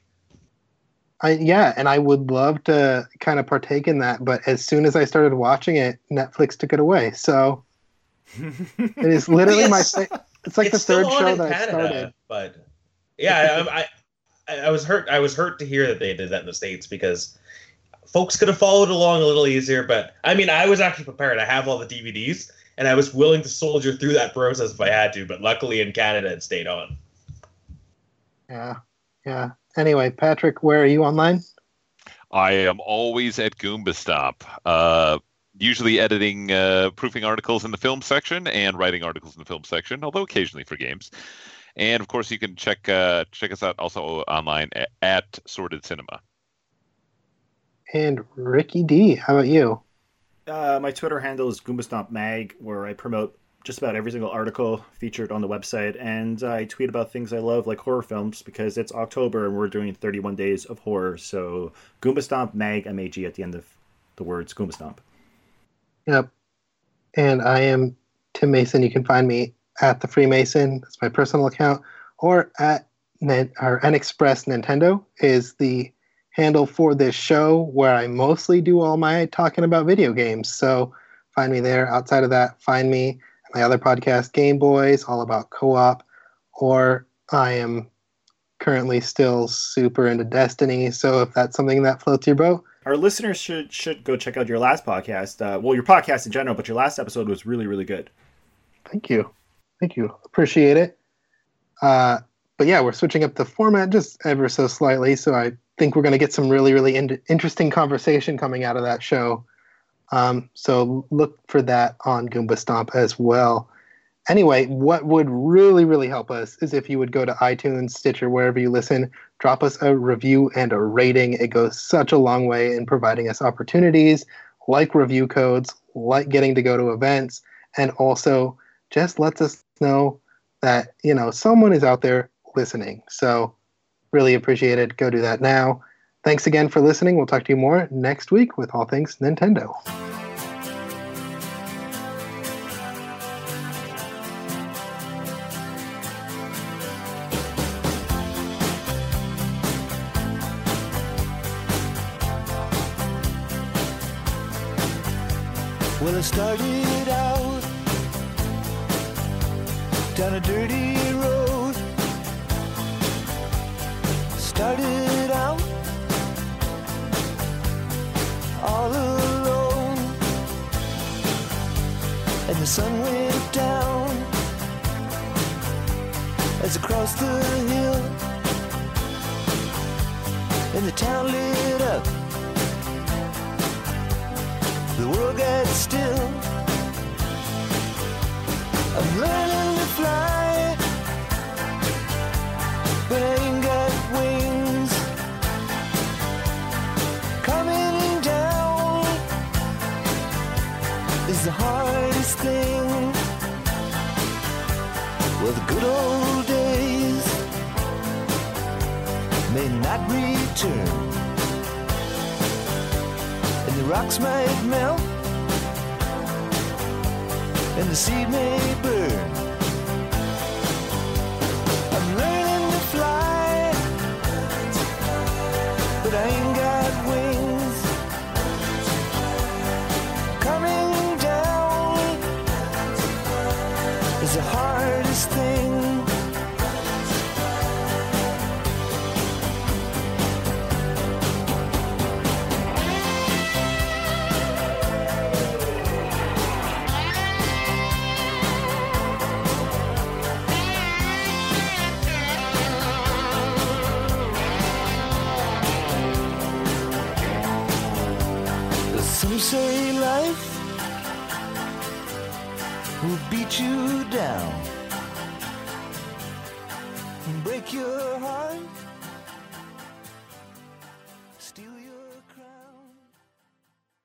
And I would love to kind of partake in that, but as soon as I started watching it, Netflix took it away. So it is literally It's like it's the third still on show in that Canada, started. but yeah, I was hurt. I was hurt to hear that they did that in the States because folks could have followed along a little easier. But I mean, I was actually prepared. I have all the DVDs, and I was willing to soldier through that process if I had to. But luckily, in Canada, it stayed on. Yeah. Anyway, Patrick, where are you online? I am always at Goomba Stomp, usually editing, proofing articles in the film section and writing articles in the film section, although occasionally for games. And of course, you can check us out also online at Sorted Cinema. And Ricky D, how about you? My Twitter handle is Goomba Stomp Mag, where I promote just about every single article featured on the website, and I tweet about things I love, like horror films, because it's October and we're doing 31 days of horror. So Goomba Stomp Mag, M-A-G at the end of the words Goomba Stomp. Yep. And I am Tim Mason. You can find me at the Freemason. That's my personal account, or at NExpress Nintendo is the handle for this show, where I mostly do all my talking about video games. So find me there. Outside of that, find me at my other podcast, Game Boys, all about co-op, or I am currently still super into Destiny. So if that's something that floats your boat, our listeners should go check out your last podcast. Well, your podcast in general, but your last episode was really, really good. Thank you. Appreciate it. But yeah, we're switching up the format just ever so slightly. So I think we're going to get some really, really interesting conversation coming out of that show. So look for that on Goomba Stomp as well. Anyway, what would really, really help us is if you would go to iTunes, Stitcher, wherever you listen, drop us a review and a rating. It goes such a long way in providing us opportunities like review codes, like getting to go to events, and also just lets us know that, someone is out there listening. So really appreciate it. Go do that now. Thanks again for listening. We'll talk to you more next week with all things Nintendo. Well, I started out down a dirty road. Started out all alone, and the sun went down as I crossed the hill, and the town lit up. The world got still. I'm learning to fly, but I ain't got wings. Coming down is the hardest thing. Well, the good old days may not return, and the rocks might melt, and the sea may burn. I'm learning to fly, but I ain't got wings. Coming down is the hardest thing. Some say life will beat you down and break your heart.